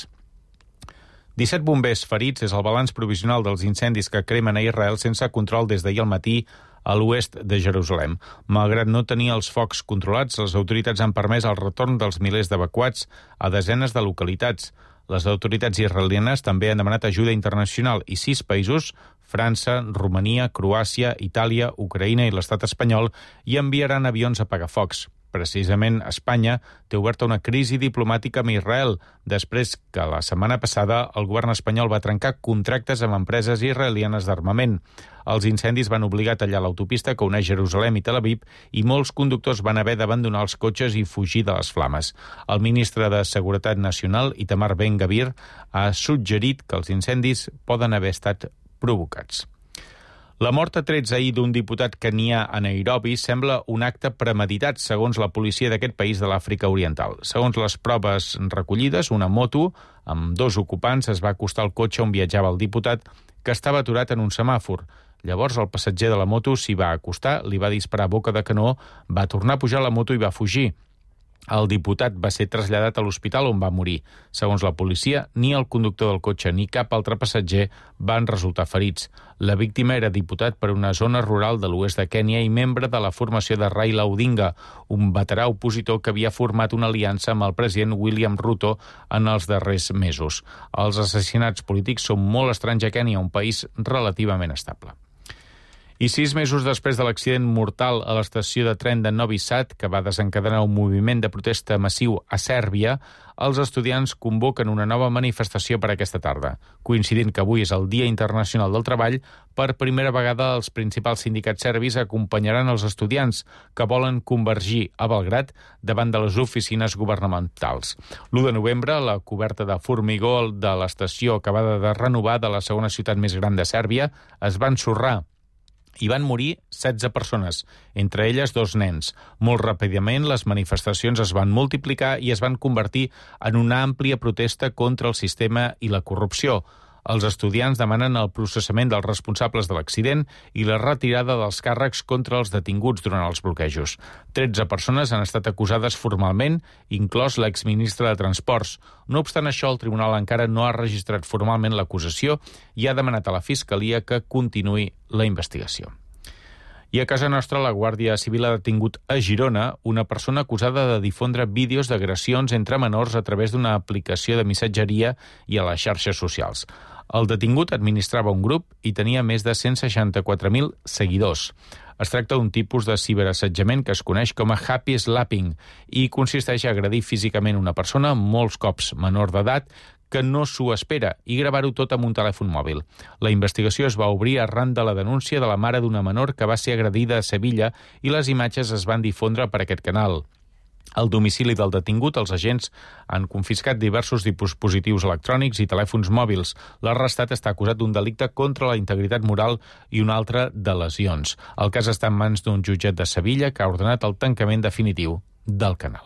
disset bombers ferits és el balanç provisional dels incendis que cremen a Israel sense control des d'ahir al matí a l'oest de Jerusalem. Malgrat no tenir els focs controlats, les autoritats han permès el retorn dels milers d'evacuats a desenes de localitats. Les autoritats israelianes també han demanat ajuda internacional i sis països, França, Romania, Croàcia, Itàlia, Ucraïna i l'estat espanyol, hi enviaran avions a apagar focs. Precisament Espanya té oberta una crisi diplomàtica amb Israel, després que la setmana passada el govern espanyol va trencar contractes amb empreses israelianes d'armament. Els incendis van obligar a tallar l'autopista que uneix Jerusalem i Tel Aviv i molts conductors van haver d'abandonar els cotxes i fugir de les flames. El ministre de Seguretat Nacional, Itamar Ben-Gvir, ha suggerit que els incendis poden haver estat provocats. La mort a trets ahir d'un diputat kenià a Nairobi sembla un acte premeditat, segons la policia d'aquest país de l'Àfrica Oriental. Segons les proves recollides, una moto amb dos ocupants es va acostar al cotxe on viatjava el diputat, que estava aturat en un semàfor. Llavors el passatger de la moto s'hi va acostar, li va disparar a boca de canó, va tornar a pujar a la moto i va fugir. El diputat va ser traslladat a l'hospital on va morir. Segons la policia, ni el conductor del cotxe ni cap altre passatger van resultar ferits. La víctima era diputat per una zona rural de l'oest de Kènia i membre de la formació de Raila Odinga, un veterà opositor que havia format una aliança amb el president William Ruto en els darrers mesos. Els assassinats polítics són molt estranys a Kènia, un país relativament estable. I sis mesos després de l'accident mortal a l'estació de tren de Novi Sad, que va desencadenar un moviment de protesta massiu a Sèrbia, els estudiants convoquen una nova manifestació per aquesta tarda. Coincidint que avui és el Dia Internacional del Treball, per primera vegada els principals sindicats serbis acompanyaran els estudiants que volen convergir a Belgrad davant de les oficines governamentals. l'u de novembre, la coberta de formigó de l'estació acabada de renovar de la segona ciutat més gran de Sèrbia es va ensorrar. Hi van morir setze persones, entre elles dos nens. Molt ràpidament, les manifestacions es van multiplicar i es van convertir en una àmplia protesta contra el sistema i la corrupció. Els estudiants demanen el processament dels responsables de l'accident i la retirada dels càrrecs contra els detinguts durant els bloquejos. tretze persones han estat acusades formalment, inclòs l'exministre de Transports. No obstant això, el tribunal encara no ha registrat formalment l'acusació i ha demanat a la Fiscalia que continuï la investigació. I a casa nostra, la Guàrdia Civil ha detingut a Girona una persona acusada de difondre vídeos d'agressions entre menors a través d'una aplicació de missatgeria i a les xarxes socials. El detingut administrava un grup i tenia més de cent seixanta-quatre mil seguidors. Es tracta d'un tipus de ciberassetjament que es coneix com a happy slapping i consisteix a agredir físicament una persona, molts cops menor d'edat, que no s'ho espera, i gravar-ho tot amb un telèfon mòbil. La investigació es va obrir arran de la denúncia de la mare d'una menor que va ser agredida a Sevilla i les imatges es van difondre per aquest canal. Al domicili del detingut, els agents han confiscat diversos dispositius electrònics i telèfons mòbils. L'arrestat està acusat d'un delicte contra la integritat moral i un altre de lesions. El cas està en mans d'un jutjat de Sevilla que ha ordenat el tancament definitiu del canal.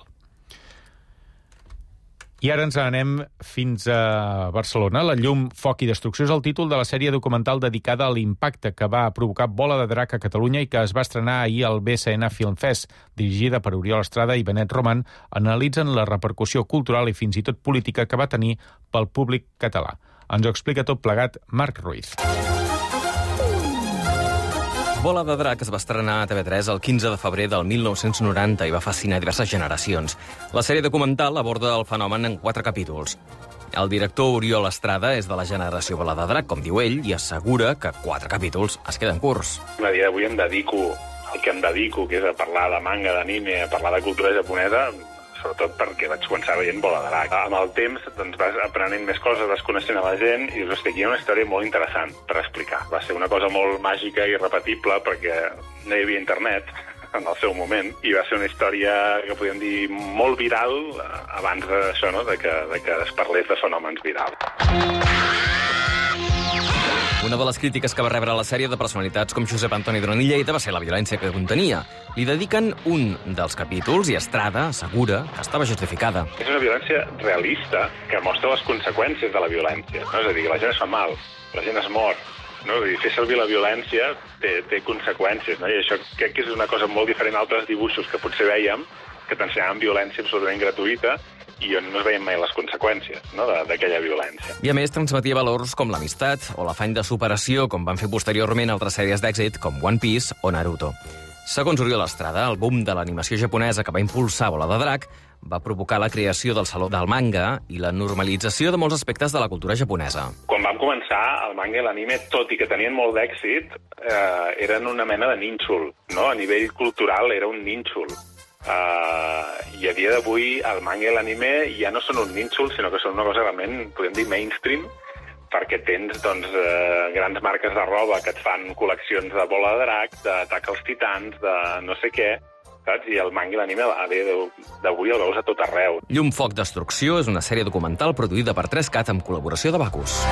I ara ens anem fins a Barcelona. La llum, foc i destrucció és el títol de la sèrie documental dedicada a l'impacte que va provocar Bola de Drac a Catalunya i que es va estrenar ahir al B C N Film Fest. Dirigida per Oriol Estrada i Benet Roman, analitzen la repercussió cultural i fins i tot política que va tenir pel públic català. Ens ho explica tot plegat Marc Ruiz. Bola de drac es va estrenar a T V tres el quinze de febrer del mil nou-cents noranta i va fascinar diverses generacions. La sèrie documental aborda el fenomen en quatre capítols. El director Oriol Estrada és de la generació Bola de drac, com diu ell, i assegura que quatre capítols es queden curts. A dia d'avui em dedico al que em dedico, que és a parlar de manga, d'anime, a parlar de cultura japonesa, sobretot perquè vaig començar veient Bola de drac. Amb el temps doncs, vas aprenent més coses, vas coneixent a la gent, i us estic, hi ha una història molt interessant per explicar. Va ser una cosa molt màgica i irrepetible perquè no hi havia internet en el seu moment, i va ser una història que podríem dir molt viral abans d'això, no? de, que, de que es parlés de fenòmens virals. Una de les crítiques que va rebre la sèrie de personalitats com Josep Antoni Duran i Lleida va ser la violència que contenia. Li dediquen un dels capítols i Estrada assegura que estava justificada. És una violència realista que mostra les conseqüències de la violència. No? És a dir, la gent es fa mal, la gent es mor. No? I fer servir la violència té, té conseqüències. No? I això crec que és una cosa molt diferent a altres dibuixos que potser vèiem, que t'ensenyaven violència absolutament gratuïta, i on no es veien mai les conseqüències, no? d'aquella violència. I a més transmetia valors com l'amistat o l'afany de superació, com van fer posteriorment altres sèries d'èxit com One Piece o Naruto. Segons Oriol Estrada, el boom de l'animació japonesa que va impulsar Bola de drac va provocar la creació del Saló del Manga i la normalització de molts aspectes de la cultura japonesa. Quan vam començar, el manga i l'anime, tot i que tenien molt d'èxit, eh, eren una mena de nínxol, no? A nivell cultural era un nínxol. Uh, I a dia d'avui el manga i l'anime ja no són un nínxol, sinó que són una cosa realment, podem dir, mainstream, perquè tens doncs, uh, grans marques de roba que et fan col·leccions de Bola de drac, d'Atac als Titans, de no sé què, saps? I el manga i l'anime a dia d'avui el veus a tot arreu. Llum, foc, destrucció és una sèrie documental produïda per tres cat amb col·laboració de Bacus.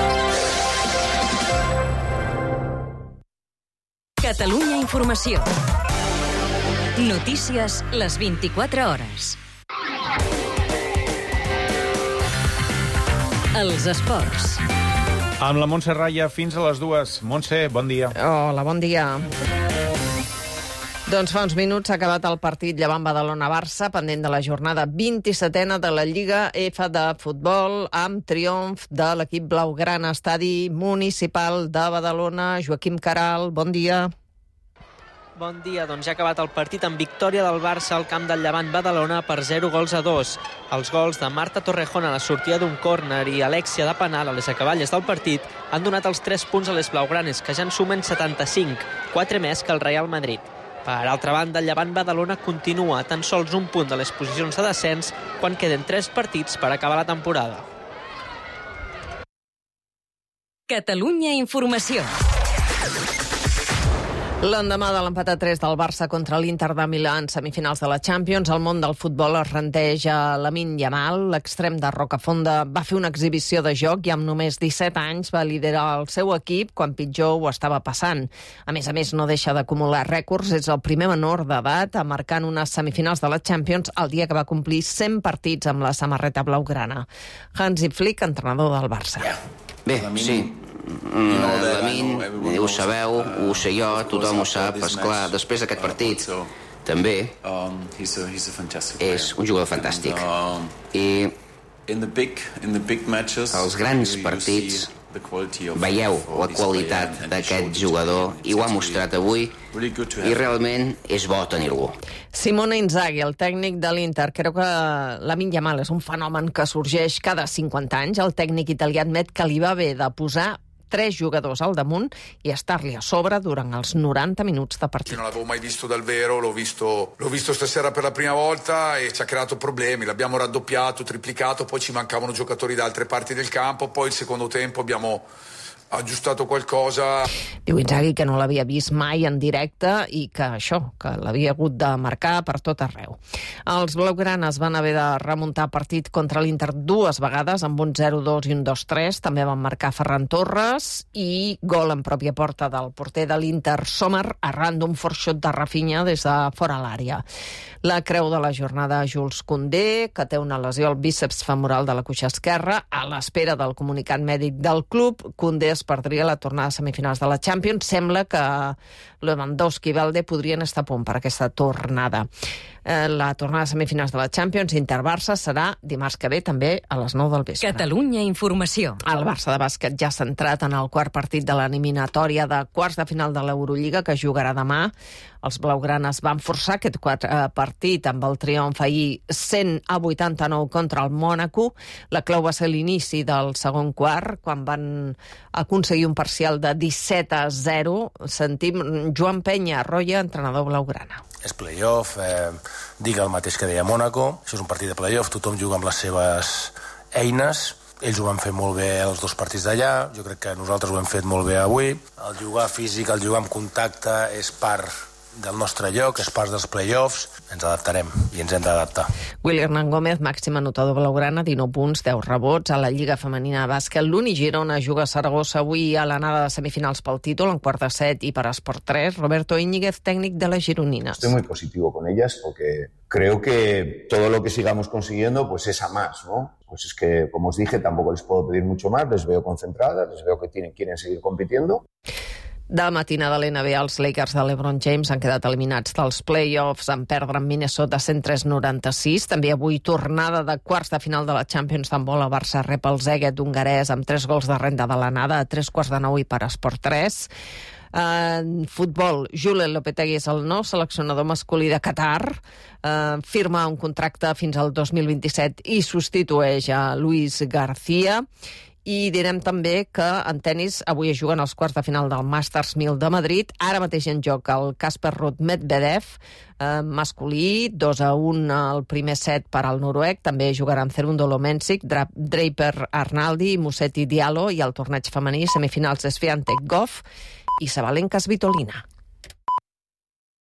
Catalunya Informació. Notícies les vint-i-quatre hores. Els esports. Amb la Montse Raya fins a les dues. Montse, bon dia. Hola, bon dia. Doncs fa uns minuts s'ha acabat el partit Llevant Badalona-Barça, pendent de la jornada vint-i-setena de la Lliga F de futbol, amb triomf de l'equip blaugrana. Estadi Municipal de Badalona. Joaquim Caral, bon dia. Bon dia, doncs ja ha acabat el partit amb victòria del Barça al camp del Llevant Badalona per zero gols a dos. Els gols de Marta Torrejón a la sortida d'un córner i Alexia de penal a les acaballes del partit han donat els tres punts a les blaugranes, que ja en sumen setanta-cinc, quatre més que el Real Madrid. Per altra banda, el Llevant Badalona continua tan sols un punt de les posicions de descens quan queden tres partits per acabar la temporada. Catalunya Informació. L'endemà de l'empat a tres del Barça contra l'Inter de Milà en semifinals de la Champions, el món del futbol es rendeix a Lamine Yamal. L'extrem de Rocafonda va fer una exhibició de joc i amb només disset anys va liderar el seu equip quan pitjor ho estava passant. A més a més, no deixa d'acumular rècords. És el primer menor d'edat a marcar en unes semifinals de la Champions el dia que va complir cent partits amb la samarreta blaugrana. Hansi Flick, entrenador del Barça. Bé, sí. Lamine, ho sabeu, ho sé jo, tothom ho sap, esclar, després d'aquest partit també és un jugador fantàstic i els grans partits veieu la qualitat d'aquest jugador i ho ha mostrat avui i realment és bo tenir-lo. Simone Inzaghi, el tècnic de l'Inter, creu que Lamine Yamal és un fenomen que sorgeix cada cinquanta anys. El tècnic italià admet que li va bé de posar tres jugadors al damunt i estar-li a sobre durant els noranta minuts de partit. Non l'avevo mai visto dal vero, l'ho visto, l'ho visto stasera per la prima volta e ci ha creato problemi, l'abbiamo raddoppiato, triplicato, poi ci mancavano giocatori da altre parti del campo, poi il secondo tempo abbiamo aggiustato qualcosa. Diu Inzaghi que no l'havia vist mai en directe i que això, que l'havia hagut de marcar per tot arreu. Els blaugranes van haver de remuntar partit contra l'Inter dues vegades, amb un zero dos i un dos tres. També van marcar Ferran Torres i gol en pròpia porta del porter de l'Inter, Sommer, arran d'un forçot de Rafinha des de fora l'àrea. La creu de la jornada Jules Koundé, que té una lesió al bíceps femoral de la cuixa esquerra. A l'espera del comunicat mèdic del club, Koundé es perdria la tornada a semifinals de la Champions. Sembla que Lewandowski i Balde podrien estar a punt per aquesta tornada. Eh, la tornada de semifinals de la Champions Inter-Barça serà dimarts que ve, també a les nou del vespre. Catalunya Informació. El Barça de bàsquet ja s'ha entrat en el quart partit de l'eliminatòria de quarts de final de l'Eurolliga, que jugarà demà. Els blaugranes van forçar aquest quart eh, partit amb el triomf ahir cent a vuitanta-nou contra el Mònaco. La clau va ser l'inici del segon quart, quan van aconseguir un parcial de disset a zero. Sentim Joan Penya Roya, entrenador blaugrana. És playoff, eh, digue el mateix que deia Mònaco. Això és un partit de playoff, tothom juga amb les seves eines. Ells ho van fer molt bé els dos partits d'allà, jo crec que nosaltres ho hem fet molt bé avui. El jugar físic, el jugar amb contacte és part del nostre lloc, és part dels play-offs, ens adaptarem i ens hem d'adaptar. Willy Hernán Gómez, màxim anotador blaugrana, dinou punts, deu rebots a la Lliga Femenina de Bàsquet. L'Uni Girona juga a Saragossa avui a l'anada de semifinals pel títol, en quart de set i per Esport tres. Roberto Íñiguez, tècnic de les gironines. Estoy muy positivo con ellas porque creo que todo lo que sigamos consiguiendo pues es a más, ¿no? Pues es que, como os dije, tampoco les puedo pedir mucho más, les veo concentradas, les veo que tienen, quieren seguir compitiendo. De la matinada de l'N B A, els Lakers de LeBron James han quedat eliminats dels play-offs en perdre en Minnesota cent tres a noranta-sis. També avui tornada de quarts de final de la Champions d'handbol. El Barça rep el Szeged hongarès amb tres gols de renda de l'anada a tres quarts de nou i per Esport tres. En futbol, Julen Lopetegui és el nou seleccionador masculí de Qatar. Uh, firma un contracte fins al dos mil vint-i-set i substitueix a Luis García. I direm també que en tennis avui es juguen els quarts de final del Masters mil de Madrid. Ara mateix en joc el Casper Ruud Medvedev, eh, masculí, dos a un al primer set per al noruec. També jugaran Cerundolo Mensik, Draper Arnaldi, Musetti Diallo, i el torneig femení, semifinals Swiatek Goff i Sabalenka Svitolina.